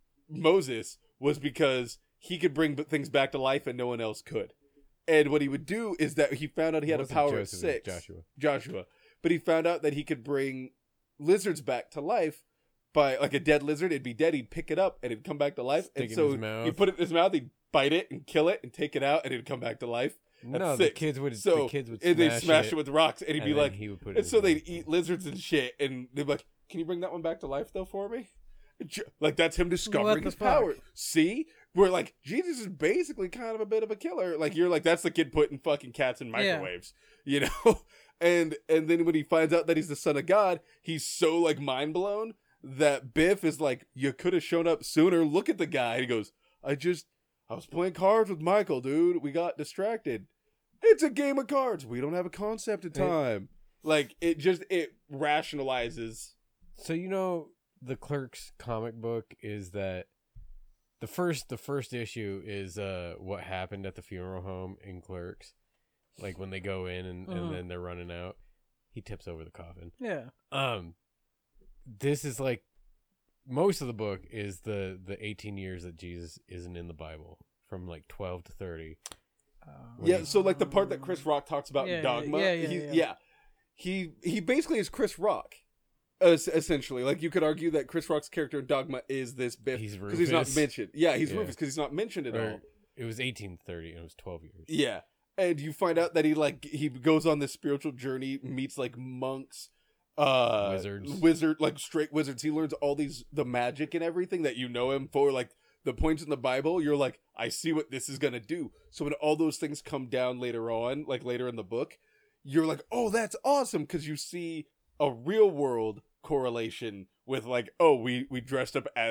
C: Moses was because he could bring b- things back to life and no one else could. And what he would do is that he found out he had a
A: Wasn't
C: power
A: Joseph,
C: at
A: it was
C: six.
A: Joshua.
C: Joshua. But he found out that he could bring lizards back to life by like a dead lizard. It'd be dead. He'd pick it up and it'd come back to life.
A: Stick
C: and
A: it in
C: so
A: his mouth.
C: he'd put it in his mouth. He'd bite it and kill it and take it out and it'd come back to life.
A: No,
C: At
A: the
C: six.
A: kids would.
C: So
A: the kids would
C: and
A: smash
C: they'd smash
A: it,
C: it with rocks and he'd
A: and
C: be
A: then
C: like,
A: he would put it
C: and
A: in
C: so
A: his
C: they'd
A: mouth.
C: eat lizards and shit. And they'd be like, can you bring that one back to life though for me? Jo- Like that's him discovering
D: the
C: his
D: fuck?
C: power. See, where like Jesus is basically kind of a bit of a killer. Like you're like that's the kid putting fucking cats in microwaves, you know. And and then when he finds out that he's the Son of God, he's so like mind blown that Biff is like, you could have shown up sooner. Look at the guy. And he goes, I just I was playing cards with Michael, dude. We got distracted. It's a game of cards. We don't have a concept of time. Like it just it rationalizes.
A: So you know the Clerks comic book is that the first the first issue is uh what happened at the funeral home in Clerks, like when they go in and,
D: Uh-huh.
A: and then they're running out. He tips over the coffin.
D: Yeah.
A: Um, this is like most of the book is the the eighteen years that Jesus isn't in the Bible, from like twelve to thirty.
C: Yeah, so like the part that Chris Rock talks about
D: Yeah,
C: in Dogma,
D: yeah, yeah,
C: he,
D: yeah.
C: yeah, he he basically is Chris Rock, es- essentially. Like you could argue that Chris Rock's character in Dogma is this Biff
A: He's
C: because he's not
A: Rufus.
C: mentioned. Yeah, he's
A: Yeah.
C: Rufus because he's not mentioned at all.
A: Or it was eighteen thirty and it was twelve years.
C: Yeah, and you find out that he like he goes on this spiritual journey, meets like monks, uh,
A: Wizards.
C: wizard like straight wizards. He learns all these the magic and everything that you know him for, like. The points in the Bible, you're like, I see what this is gonna do. So when all those things come down later on, like later in the book, you're like, oh, that's awesome, because you see a real world correlation with like, oh, we we dressed up as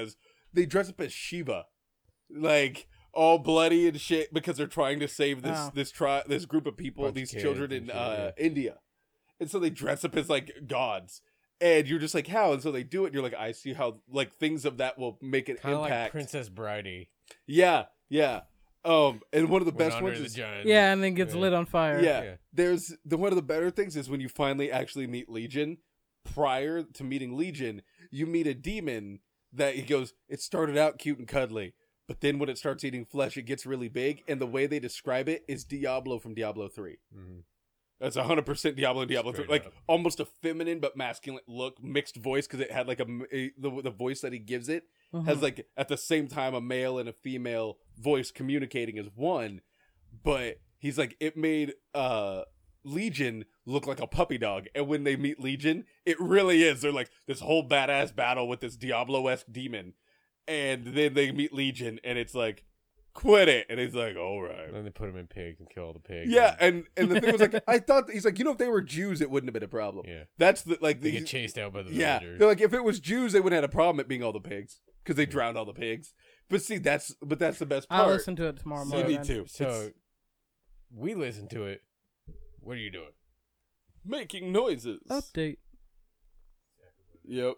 C: they dress up as Shiva, like all bloody and shit, because they're trying to save this
D: Oh.
C: this tri- this group of people,
A: Bunch of
C: these
A: kids
C: children
A: and
C: in
A: shit,
C: uh,
A: yeah.
C: India, and so they dress up as like gods, and you're just like, how? And so they do it. And you're like, I see how like things of that will make an
A: Kind of like
C: impact.
A: Princess Bridey.
C: Yeah, yeah. Um, and one of the
A: went
C: best
A: under
C: ones
A: the
C: is
A: giant.
D: Yeah, and then gets
A: Yeah.
D: lit on fire.
C: yeah,
A: Yeah.
C: There's the one of the better things is when you finally actually meet Legion. Prior to meeting Legion, you meet a demon that he goes, it started out cute and cuddly, but then when it starts eating flesh, it gets really big. And the way they describe it is Diablo from Diablo three.
A: Mhm.
C: That's one hundred percent Diablo and Diablo
A: Straight
C: three. Like
A: up.
C: almost a feminine but masculine look, mixed voice, because it had like a, a the, the voice that he gives it
D: Mhm.
C: has like at the same time a male and a female voice communicating as one, but he's like it made uh Legion look like a puppy dog, and when they meet Legion, it really is. They're like this whole badass battle with this Diablo-esque demon, and then they meet Legion, and it's like, quit it, and he's like, all right.
A: And then they put him in pigs and kill all the pigs.
C: Yeah, and and the thing was like, I thought he's like, you know, if they were Jews, it wouldn't have been a problem.
A: Yeah.
C: That's the like
A: They
C: the
A: get chased out by the
C: yeah.
A: villagers.
C: They're like, if it was Jews, they wouldn't have had a problem it being all the pigs because they drowned all the pigs. But see, that's but that's the best part.
D: I'll listen to it tomorrow
C: So
D: morning.
C: me too.
A: So
C: It's
A: we listen to it. What are you doing?
C: making noises.
D: Update.
C: Yep.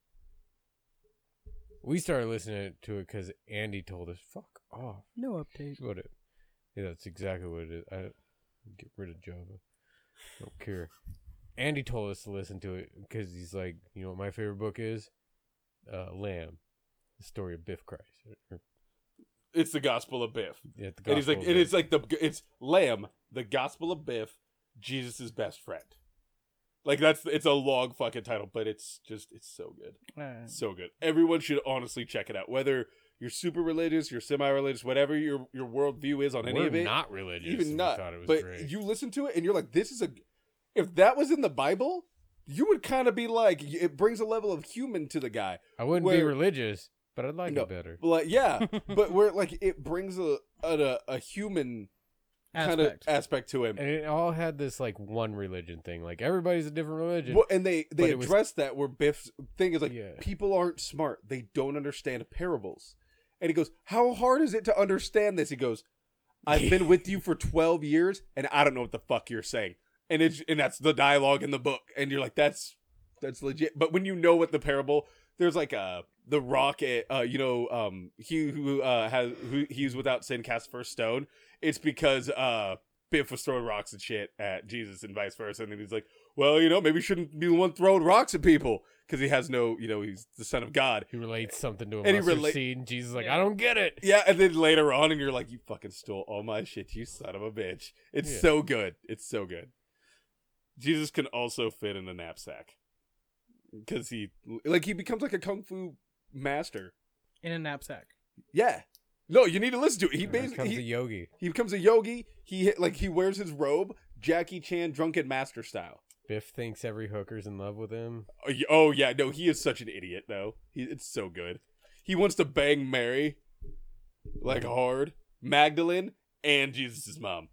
A: We started listening to it because Andy told us, "Fuck off."
D: No update.
A: That's what it. Yeah, that's exactly what it is. I get rid of Java. Don't care. Andy told us to listen to it because he's like, you know what my favorite book is? Uh, Lamb, the story of Biff Christ. Or-
C: It's the Gospel of Biff.
A: Yeah, the
C: And he's like,
A: Gospel of
C: and it's
A: Biff.
C: like the it's Lamb, the Gospel of Biff, Jesus' best friend. Like that's it's a long fucking title, but it's just it's so good.
D: Alright.
C: So good. Everyone should honestly check it out. Whether you're super religious, you're semi-religious, whatever your your worldview is on any
A: We're
C: of it.
A: not religious.
C: even
A: we
C: not.
A: thought it was
C: But
A: great.
C: you listen to it and you're like, this is a. If that was in the Bible, you would kind of be like, it brings a level of human to the guy.
A: I wouldn't be
C: where-
A: religious, but I'd like
C: No.
A: it better.
C: Like, yeah, but where like it brings a a, a human kind of
D: Aspect.
C: aspect to him.
A: And it all had this like one religion thing. Like everybody's a different religion.
C: Well, and they they
A: But it was-
C: address that where Biff's thing is like
A: Yeah.
C: people aren't smart. They don't understand parables. And he goes, "How hard is it to understand this?" He goes, "I've been with you for twelve years and I don't know what the fuck you're saying." And it's and that's the dialogue in the book. And you're like, "That's that's legit." But when you know what the parable, there's like uh the rock uh you know um he who uh has who he's without sin cast first stone. It's because uh Biff was throwing rocks and shit at Jesus and vice versa, and then he's like, well, you know, maybe he shouldn't be the one throwing rocks at people because he has no, you know, he's the son of God.
A: He relates something to a
C: And he
A: mustard
C: relate-
A: seed, and Jesus is like, I don't get it.
C: Yeah, and then later on, and you're like, you fucking stole all my shit, you son of a bitch. It's
A: Yeah.
C: so good. It's so good. Jesus can also fit in a knapsack because he, like, he becomes like a kung fu master.
D: In a knapsack.
C: Yeah. No, you need to listen to it. He
A: He becomes
C: basically
A: a
C: he,
A: yogi.
C: he becomes a yogi. He like he wears his robe, Jackie Chan drunken master style.
A: Biff thinks every hooker's in love with him.
C: Oh, y- oh yeah, no, he is such an idiot though. He, it's so good. He wants to bang Mary, like hard, Magdalene, and Jesus' mom.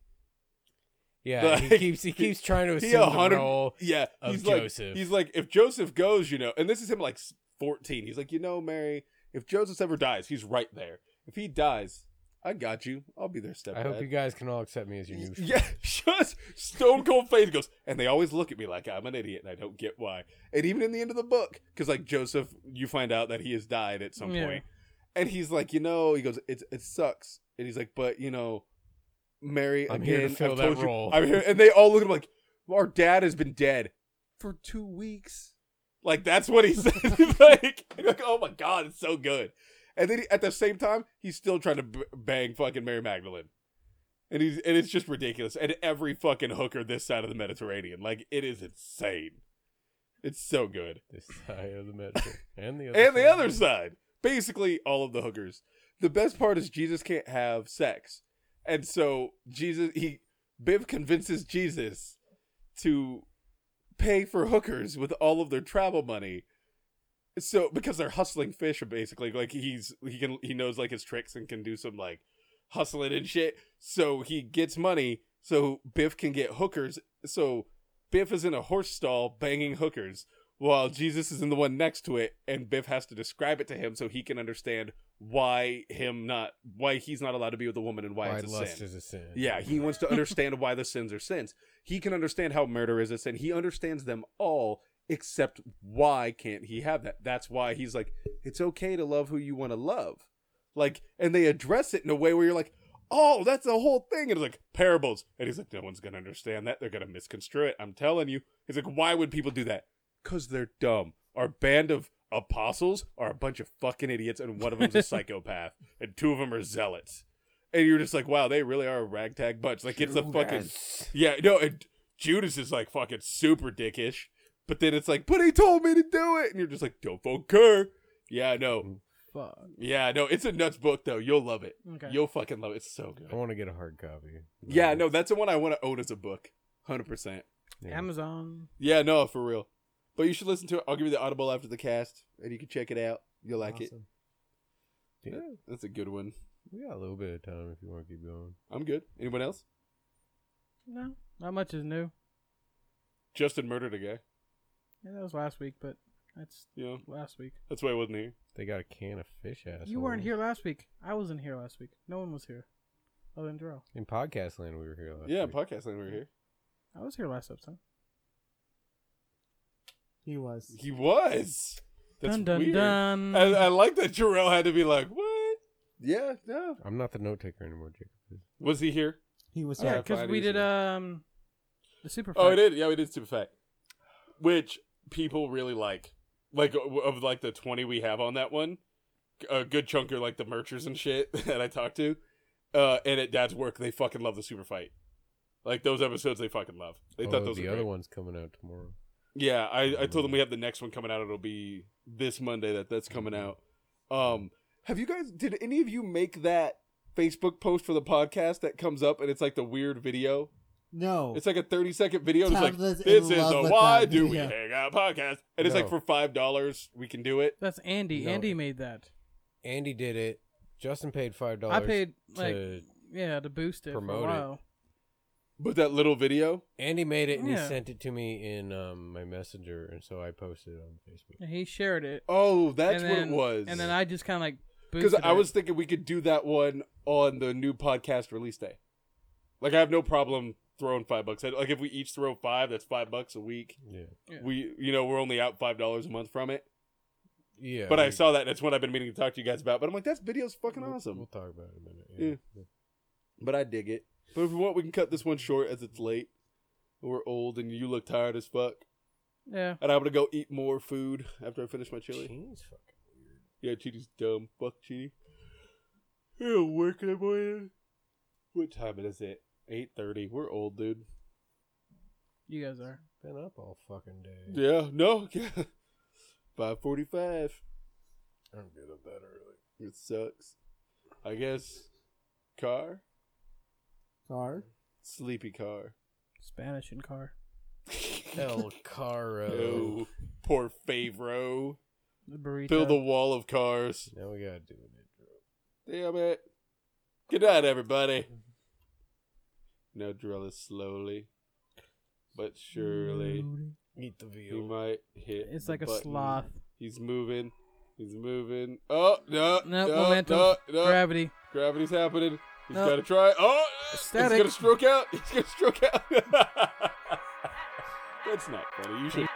A: Yeah, he
C: Like,
A: keeps he keeps trying to
C: He
A: assume
C: a
A: the
C: hundred.
A: role.
C: Yeah,
A: of
C: he's like
A: Joseph.
C: he's like if Joseph goes, you know, and this is him like fourteen. He's like, you know, Mary, if Joseph ever dies, he's right there. If he dies, I got you. I'll be there, stepdad.
A: I hope you guys can all accept me as your new friend.
C: Yeah, just stone cold face goes, and they always look at me like I'm an idiot, and I don't get why. And even in the end of the book, because like Joseph, you find out that he has died at some
D: Yeah.
C: point, and he's like, you know, he goes, it it sucks, and he's like, but you know, Mary,
A: I'm
C: again,
A: here to fill
C: I've
A: that
C: told you-
A: role.
C: I'm here, and they all look at him like, well, our dad has been dead for two weeks. Like that's what he said. He's like, and you're like, oh my god, it's so good. And then he, at the same time, he's still trying to b- bang fucking Mary Magdalene. And he's and it's just ridiculous. And every fucking hooker this side of the Mediterranean, like it is insane. It's so good.
A: This side of the Mediterranean and the other
C: And the
A: side.
C: other side, basically all of the hookers. The best part is Jesus can't have sex, and so Jesus he Biff convinces Jesus to pay for hookers with all of their travel money. So because they're hustling fish, basically, like he's he can he knows like his tricks and can do some like hustling and shit. So he gets money so Biff can get hookers. So Biff is in a horse stall banging hookers while Jesus is in the one next to it, and Biff has to describe it to him so he can understand why him not why he's not allowed to be with a woman and why,
A: Why
C: it's a
A: lust
C: sin.
A: is a sin.
C: Yeah, he wants to understand why the sins are sins. He can understand how murder is a sin. He understands them all, except why can't he have that? That's why he's like, it's okay to love who you want to love. Like, and they address it in a way where you're like, oh, that's the whole thing. And it's like, parables. And he's like, no one's going to understand that. They're going to misconstrue it. I'm telling you. He's like, why would people do that? Because they're dumb. Our band of apostles are a bunch of fucking idiots, and one of them's a psychopath, and two of them are zealots. And you're just like, wow, they really are a ragtag bunch. Like, it's the fucking... Yeah, no, and Judas is like fucking super dickish. But then it's like, but he told me to do it. And you're just like, don't concur. Yeah, no.
D: Fuck.
C: Yeah, no, it's a nuts book, though. You'll love it.
D: Okay.
C: You'll fucking love it. It's so good.
A: I want to get a hard copy.
C: Yeah, no, that's the one I want to own as a book. one hundred percent.
A: Yeah.
D: Amazon.
C: Yeah, no, for real. But you should listen to it. I'll give you the Audible after the cast, and you can check it out. You'll like
E: Awesome.
C: it.
A: Yeah,
C: That's a good one.
A: we got a little bit of time if you want to keep going.
C: I'm good. Anyone else?
D: No, not much is new.
C: Justin murdered a guy.
D: Yeah, that was last week, but that's
C: You know,
D: last week.
C: that's why I wasn't here.
A: They got a can of fish ass.
D: You weren't here last week. I wasn't here last week. No one was here. Other than Darrell.
A: In podcast land, we were here last
C: Yeah,
A: week.
C: podcast line we were here.
D: I was here last episode.
E: He was.
C: He was. That's
D: dun dun
C: weird.
D: dun.
C: I, I like that Jarrell had to be like, what? Yeah, no.
A: I'm not the note taker anymore, Jacob.
C: Was he here?
E: He was.
D: yeah,
C: Yeah,
D: because
C: fine,
D: we
C: he's
D: did
C: here.
D: um the super.
C: Oh,
D: fight.
C: we did. Yeah, we did Super Fact, which people really like. Like of like the twenty we have on that one, a good chunk are like the merchers and shit that I talked to, uh, and at Dad's work they fucking love the super fight. Like those episodes they fucking love. They
A: oh,
C: thought those
A: the
C: were
A: other
C: great.
A: one's coming out tomorrow.
C: Yeah, I, I told them we have the next one coming out. It'll be this Monday that that's coming out. Um, have you guys? Did any of you make that Facebook post for the podcast that comes up and it's like the weird video?
E: No.
C: It's like a thirty second video. And it's like,
E: Tablet's
C: this
E: in
C: is
E: love
C: the
E: with
C: Why
E: that
C: Do We
E: video.
C: Hang Out podcast, and it's like
A: No.
C: for five dollars we can do it.
D: That's Andy.
A: No.
D: Andy made that.
A: Andy did it. Justin paid five dollars.
D: I paid like
A: to
D: yeah to boost it
A: promote
D: for
A: it.
D: a while.
C: But that little video,
A: Andy made it and
D: Yeah.
A: he sent it to me in um, my messenger, and so I posted it on Facebook.
D: And he shared it.
C: oh, that's
D: and
C: what
D: then,
C: it was.
D: And then I just kind of like
C: because
D: boosted
C: I was
D: it.
C: thinking we could do that one on the new podcast release day. Like I have no problem throwing five bucks. Like if we each throw five, that's five bucks a week.
A: Yeah,
D: Yeah.
C: We, you know, we're only out five dollars a month from it.
A: yeah.
C: But I
A: we-
C: saw that. And that's what I've been meaning to talk to you guys about. But I'm like, that video's fucking
A: we'll,
C: awesome.
A: We'll talk about it in a minute. Yeah.
C: But I dig it. But if we want, we can cut this one short as it's late. We're old and you look tired as fuck.
D: Yeah.
C: And I'm gonna go eat more food after I finish my chili.
A: Chini's fucking weird.
C: Yeah, Chitty's dumb. Fuck Chitty. Yeah, working in the morning. What time is it? eight thirty. We're old, dude.
D: You guys are.
A: Been up all fucking day.
C: Yeah, no. five forty-five.
A: I don't get up that early.
C: It sucks. I guess. Car?
E: Car.
C: Sleepy car.
D: Spanish in car.
A: El Caro.
C: Oh, poor Favreau.
D: The burrito.
C: Build a wall of cars.
A: Now we gotta do an intro.
C: Damn it. Good night, everybody. Now drill it slowly, but surely.
A: Eat the
C: He
A: veal.
C: might hit.
D: It's
C: the
D: like a
C: button.
D: sloth.
C: He's moving. He's moving. Oh, no.
D: No,
C: no
D: momentum.
C: No, no.
D: Gravity.
C: Gravity's happening. He's
D: No.
C: got to try. Oh,
D: Static.
C: he's going to stroke out. He's going to stroke out. That's not funny. You should.